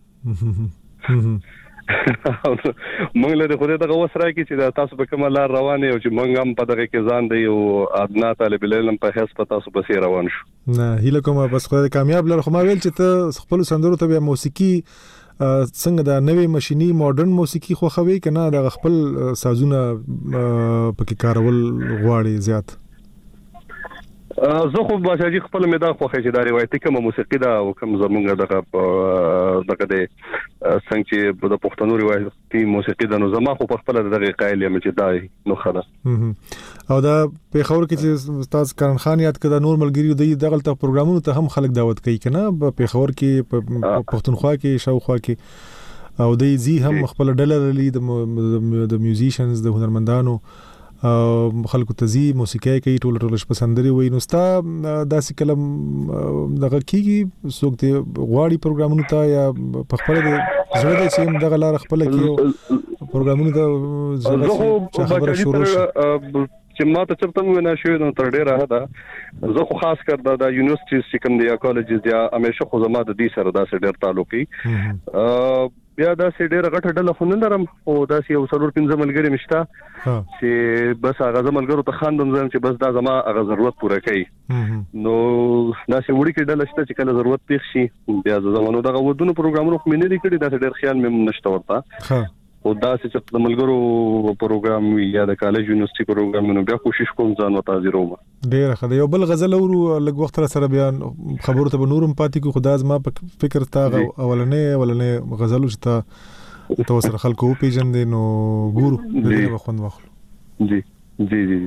مونږ له خو دغه وسره کې چې تاسو په کومه لار روانه او چې مونږ هم په دغه کې ځان دی او ادنا طالب العلم په هیڅ په تاسو به روان شو نه هیله کوم بس خو کامیاب لر خو ما ویل چې ته خپل سندرو ته بیا موسیقي څنګه دا نوې ماشيني ماډرن موسیقي خو خوي کنه د خپل سازونه پکې کارول غواړي زیات زه خو باشاجي خپل مې دا خوښه چې دا روایتي کوم موسیقي دا او کوم زمونږ دغه دغه د څنګه چې د پښتنو روایتي موسیقي د نو زما خو په خپل دغه قایل یم چې دا نو خره او دا په خور کې چې استاد کرن خان یاد کړه نور ملګری دی دغه ته پروګرامونو ته هم خلک دعوت کوي کنه په خور کې په پښتونخوا کې شاوخوا کې او دی زی هم خپل ډلر لري د میوزیشنز د هنرمندانو خلکو تزي موسیقي کوي ټول ټول پسندري وي نو ستا داسې کلم دغه کیږي څوک ته غواړي پروګرامونو ته یا په خپل د زړه د چې دغه لار خپل کیو پروګرامونو ته زړه خبره شروع چې ما ته چرته مو نه شوی نو تر ډیره ده زه خو خاص کر د یونیورسيټي سکم دی کالجز یا همیشه خو زما د دې سره داسې ډیر تعلقي بیا دا سې ډېر غټه ډله خو نه لرم او دا سې یو څلور پنځه ملګري مشته چې بس هغه زملګرو ته خاندم زم چې بس دا زما هغه ضرورت پوره کوي نو دا سې وړي کې ډله شته چې کله ضرورت پیښ شي بیا زمونږ دغه ودونو پروګرامونو خو مې نه لیکلي دا ډېر خیال مې نشته ورته او دا چې د ملګرو پروګرام یا د کالج یونیورسيټي پروګرامونو بیا کوشش کوم ځان وتا زیروم ډېر ښه یو بل غزل اورو لږ وخت سره بیا خبرو ته نورم پاتې کو خدای زما په فکر تا اولنې اولنې غزلو چې تا تو سره خلکو پیژندې نو ګورو دغه وخت واخلو جی جی جی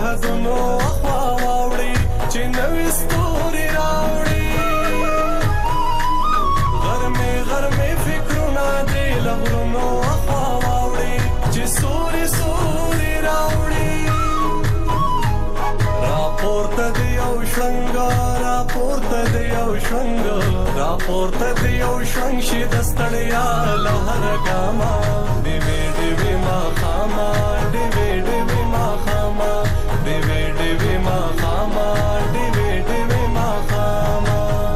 سرحدونو اخوا واوړي چې نوې ستوري راوړي غرمې غرمې فکرونه دې لغرونو اخوا واوړي چې سوري سوري راوړي راپورته دی یو شنګ راپورته دی یو شنګ راپورته دی یو شنګ شي د ستړیا له هر ګاما دی وی دی وی ما خاما دی وی دی وی ما خاما دی وی دی وی ما خاما دی وی دی وی ما خاما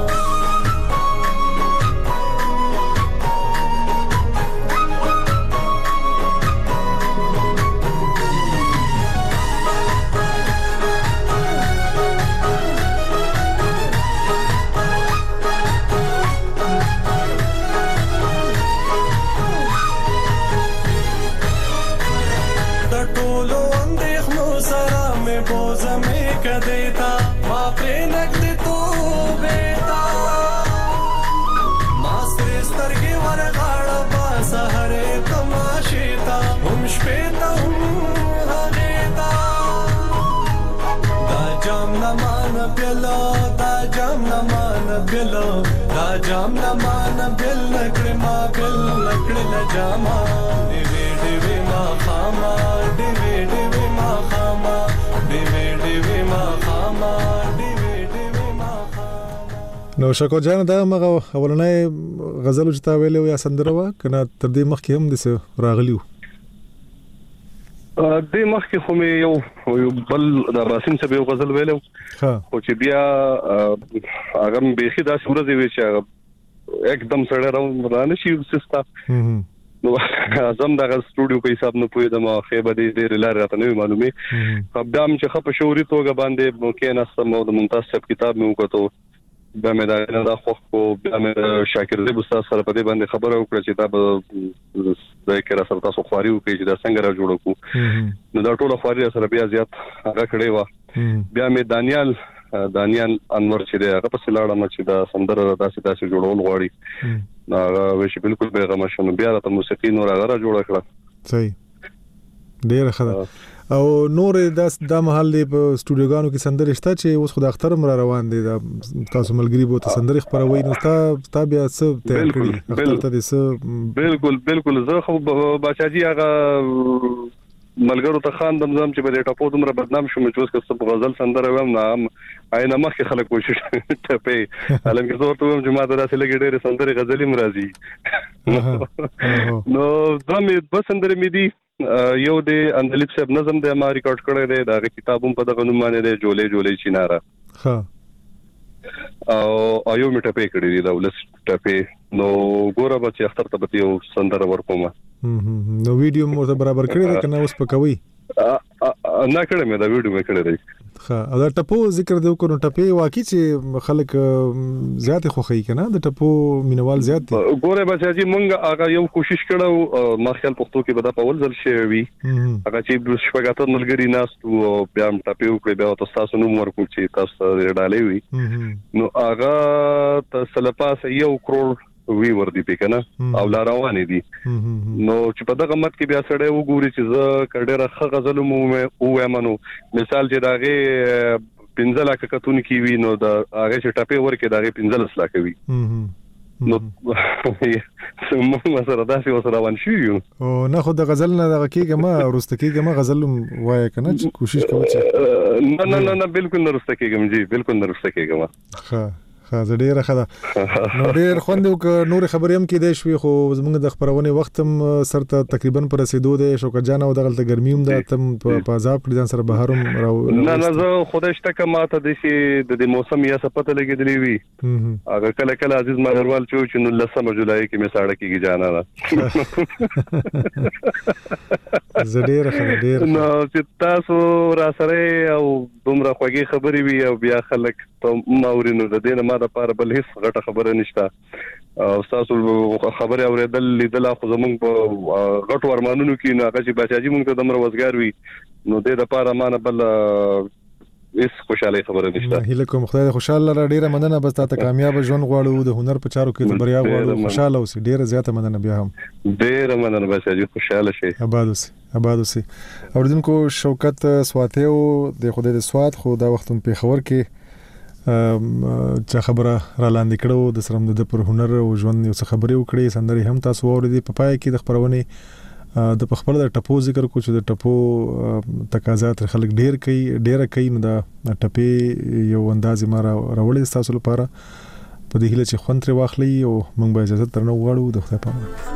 देता मापे नगद तो बेटा मास्टर स्तरगे वरगाड़ा पास हरे तमाशेता हम शपेता हम हगेता दा जाम न मान बिलो दा जाम न मान बिलो दा जाम न मान बिल नकड़े मा बिल नकड़े ल जामा दिवे दिवे मा खामा दिवे दिवे मा खामा दिवे दिवे मा खामा दिवे दिवे मा खामा. نو شکو جان دا مغه اولنۍ غزل چې تا ویلې یا سندره وا کنه تر دې مخکې هم د راغلیو د مخکې خو مې یو بل د باسم څخه یو غزل ویلو ها او چې بیا هغه به خدا صورت وی چې एकदम سره روان شي سستا نو اعظم دغه سټوډیو په حساب نه پوي د ما خېبه دې ډېر لار راته نه معلومه خدام چې خپ شوري توګه باندې کې نسته مو د ممتاز صاحب کتاب مې وکړو بیا مې دا نه خو خو بیا مې شاکر دې استاد سره په دې باندې خبره وکړه چې دا د کړه سره تاسو خواري وکړي چې دا څنګه را جوړ کو نو دا ټول خواري سره بیا زیات هغه کړي وا بیا مې دانیال دانیال انور چې هغه په سلاړه مچ دا سندره داسې داسې جوړول غواړي هغه وشي بالکل پیغام شنو بیا د موسیقي نور هغه جوړ کړه صحیح ډیر ښه او نور داس د محل په سټوډیوګانو کې سندرې شته چې اوس خو د اختر مر روان دي تاسو ملګری بو ته سندرې خبروي نو تا بیا څه تیار کړی اختر ته دې څه بالکل بالکل زه خو بچاجي هغه ملګرو ته خان دمزم چې په دې ټاپو دومره بدنام شوم چې اوس که څه غزل سندره وم نه آینه مخکې خلک کوشش ټپې علم کې زور ته وم چې ما دراسه لګې ډېر سندره غزلې مرাজি نو دمه بس سندره مې دي یو د اندلیب صاحب نظم د ما ریکارډ کړی دی دا کتابوم په دغه نوم باندې دی جولې جولې چینارا ها او ایو می ټپې کړې دي دا ولس ټپې نو ګوره به چې اختر ته به یو سندره ورکوم نو ویډیو مو ته برابر کړی دی کنه اوس پکوي نه کړم دا ویډیو مې کړی دی ها دا ټپو ذکر دی کو نو ټپې واقعي چې خلک زیات خوخی کنه د ټپو مینوال زیات دي ګوره به چې مونږ هغه یو کوشش کړو ما خیال پښتو کې به دا په ول ځل شي وي هغه چې شپږاتو ملګری ناس او بیا ټپې وکړي بیا تاسو نو ورکو چې تاسو ډالې وي نو هغه تاسو لپاره یو کروڑ وی ور دي پکنه او لا روان دي نو چې په دغه مت کې بیا سړی وګوري چې زه کډېره خ غزل مو او ومنو مثال چې داغه پنځه لک کتون کی وی نو دا هغه چې ټپې ورکې داغه پنځه لک وی نو سمو سره داسې وسره روان شو او نه خو د غزل نه دغه کېګه ما ورسته کېګه ما غزل وای کنه چې کوشش کوم چې نه نه نه بالکل نه ورسته کېګم جی بالکل نه ورسته کېګم ها ها ډیره خدا نو ډیر خوند او نور خبرې هم کې دی شوي خو زموږ د خبرونه وخت هم سرته تقریبا پر رسیدو دی شوکت جان او دغه ګرمي هم د تم په عذاب کړی ځان سره بهر هم راو نه نه زه خدای شته کما ته د شي د موسم یا سپته لګیدلی وي هغه کله کله عزیز مهروال چې نو لسمه جولای کې می ساړه کېږي جانا زډیر خبر ډیر نو چې تاسو را سره او دومره خوږی خبرې وي او بیا خلک ته ماورینو د دینه ما د پاره بل هیڅ غټه خبره نشته او تاسو خبره اوریدل لیدل خو زمونږ په غټو ارمانونو کې نه هغه چې بچاجي مونږ ته د مروزګار وي نو د لپاره مانه بل هیڅ خوشاله خبره نشته. هیله کوم خدای خوشاله را ډیره مننه. بس تاسو کامیاب ژوند غواړو، د هنر په چارو کې د بریا غواړو، خوشاله اوسئ. ډیره زیاته مننه بیا هم. ډیره مننه بچا، خوشاله شئ. آباد اوسئ، آباد اوسئ. اوریدونکو شوکت سواتیو د خدای د سوات خو دا وخت په خبر کې چې خبره را لاندې کړو د سرم د پر هنر او ژوند یو څه خبرې وکړې. سندري هم تاسو اوریدي. په پای کې د خبرونه د خپل د ټپو ذکر کو چې د ټپو تقاضا تر خلک ډیر کوي ډیر کوي نو دا ټپې یو انداز ما راوړل تاسو لپاره په دې هیله چې خوند تر واخلي او موږ به اجازه ترنه وغواړو. د خدای په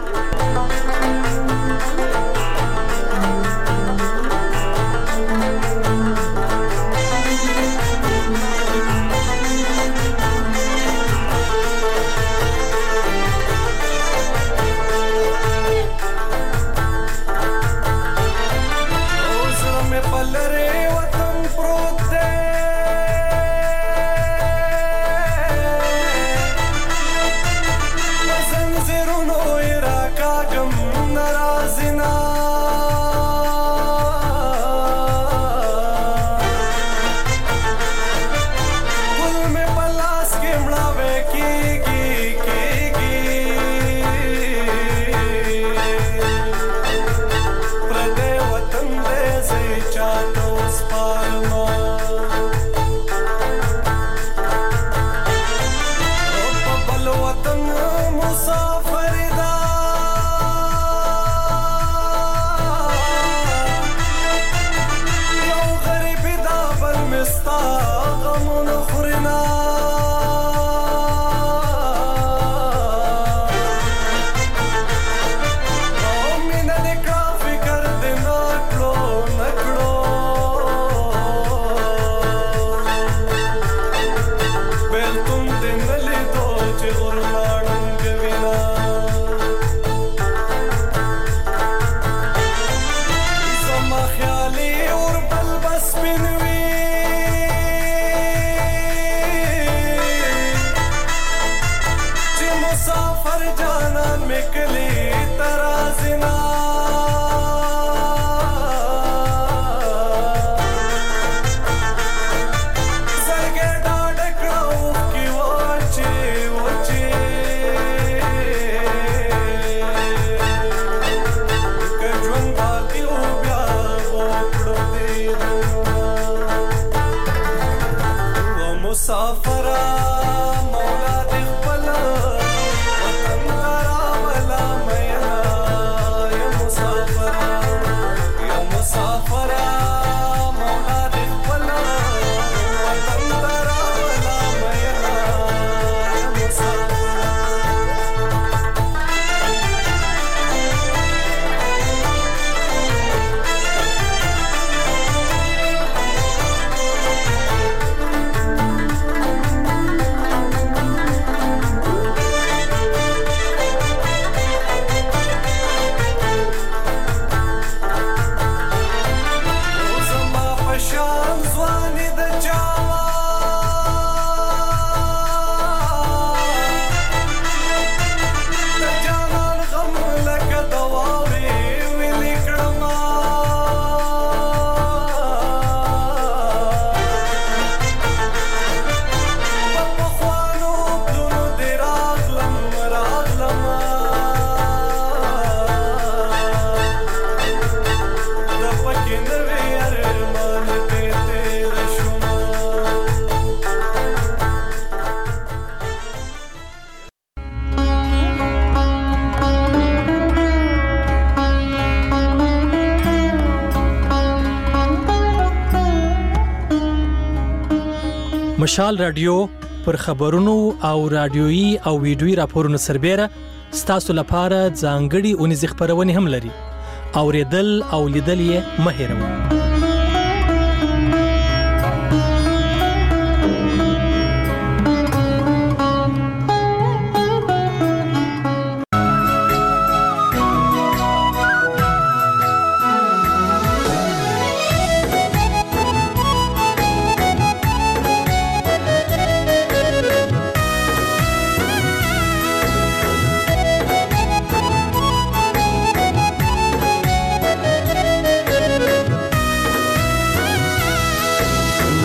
مشال رادیو پر خبرونو او رادیويي او ویډیويي راپورونو سربېره ستاسو لپاره ځانګړي اونیز خبرونه هم لري. اوریدل او لیدل یې مه هېروئ.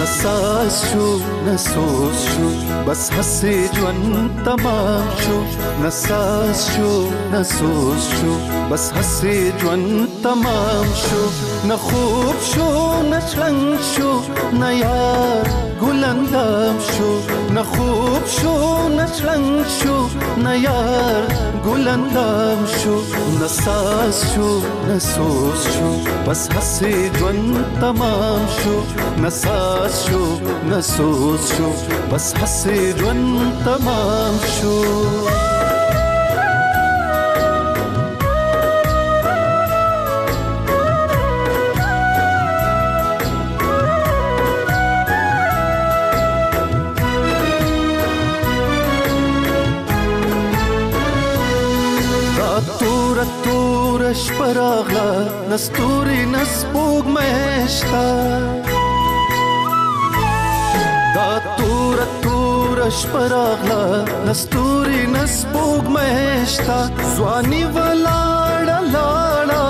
نساس شو نسوس شو بس هسې ژوند تمام شو نساس شو نسوس شو بس هسې ژوند تمام شو نه خوب شو نه شړنګ شو نه یار ګلندام شو نه خوب شو نه شړنګ شو نه یار ګلندام شو نساس شو نسوس شو بس هسې ژوند تمام شو نساس شو نسوس شو بس هسې ژوند تمام شو شپراغلا نستوري نسبوغ مشتا دا تور تور شپراغلا نستوري نسبوغ مشتا زواني ولاړه لاړه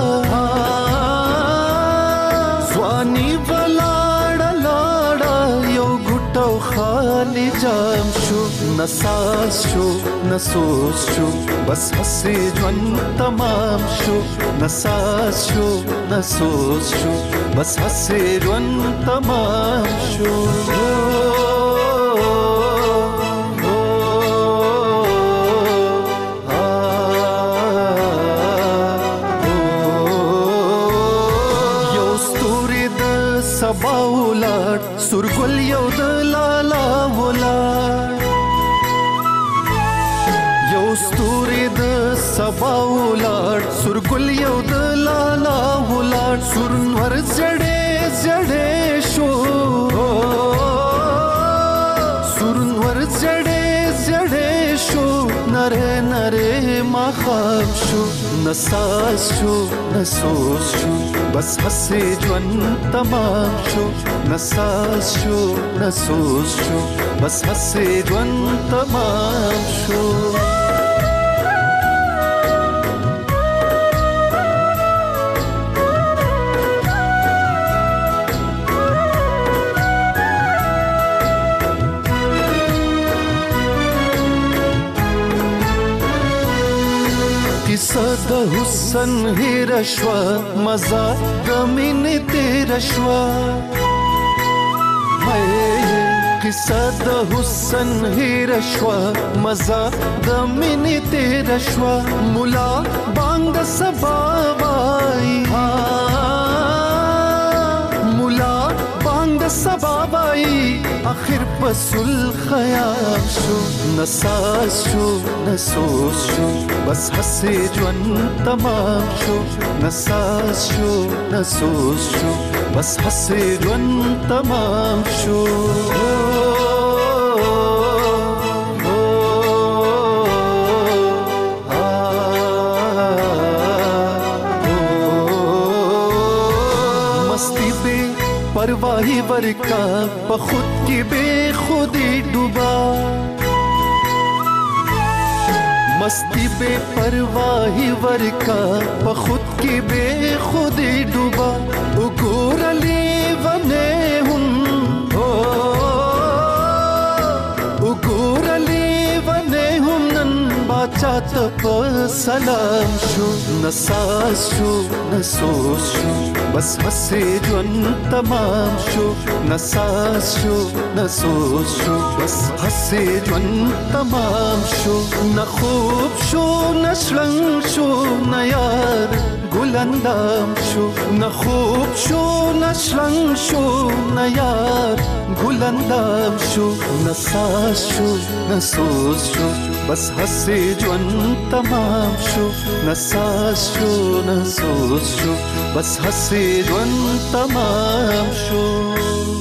زواني ولاړه لاړه یو ګټو خالي جام شو نساس شو نسوس شو بس هسې ژوند تمام شو نساس شو نسوس شو بس هسې ژوند تمام شو یو ستوري د سبا ولاړ سورګل یو د لالا ولاړ ستوري د سبا ولاړ سورګل یو د لالا ولاړ سورنور زړې زړې شو سورنور زړې زړې شو نره نره مخاب شو نساس شو نسوس شو بس هسې ژوند تمام شو نساس شو نسوس شو بس هسې ژوند تمام شو قصه د حسن هیر شوا مزه د مینې تیر شوا قصه د حسن هیر شوا مزه د مینې تیر شوا مولا بانګ د سبا وای مولا بانګ د سبا وای اخر پسل خیام شو نساس شو نسوس شو بس هسې ژوند تمام شو نساس شو نسوس شو بس هسې ژوند تمام شو مستی بے परवाही वर्का बखुद की बेखुदी डूबा मस्ती बेपरवाही वर्का बखुद की बेखुदी डूबा उगोरली वने हुन उगोरली वने हुनन बाचा तप सलाम शो नसास शो नसोस शो बस हसे ژوند تمام شو نساس شو نسوس شو بس هسې ژوند تمام شو نه خوب شو نه شړنګ شو نه یار ګلندام شو نه خوب شو نه شړنګ شو نه یار ګلندام شو نساس شو نسوس شو بس هسې ژوند تمام شو نساس شو نسوس شو بس هسې ژوند تمام شو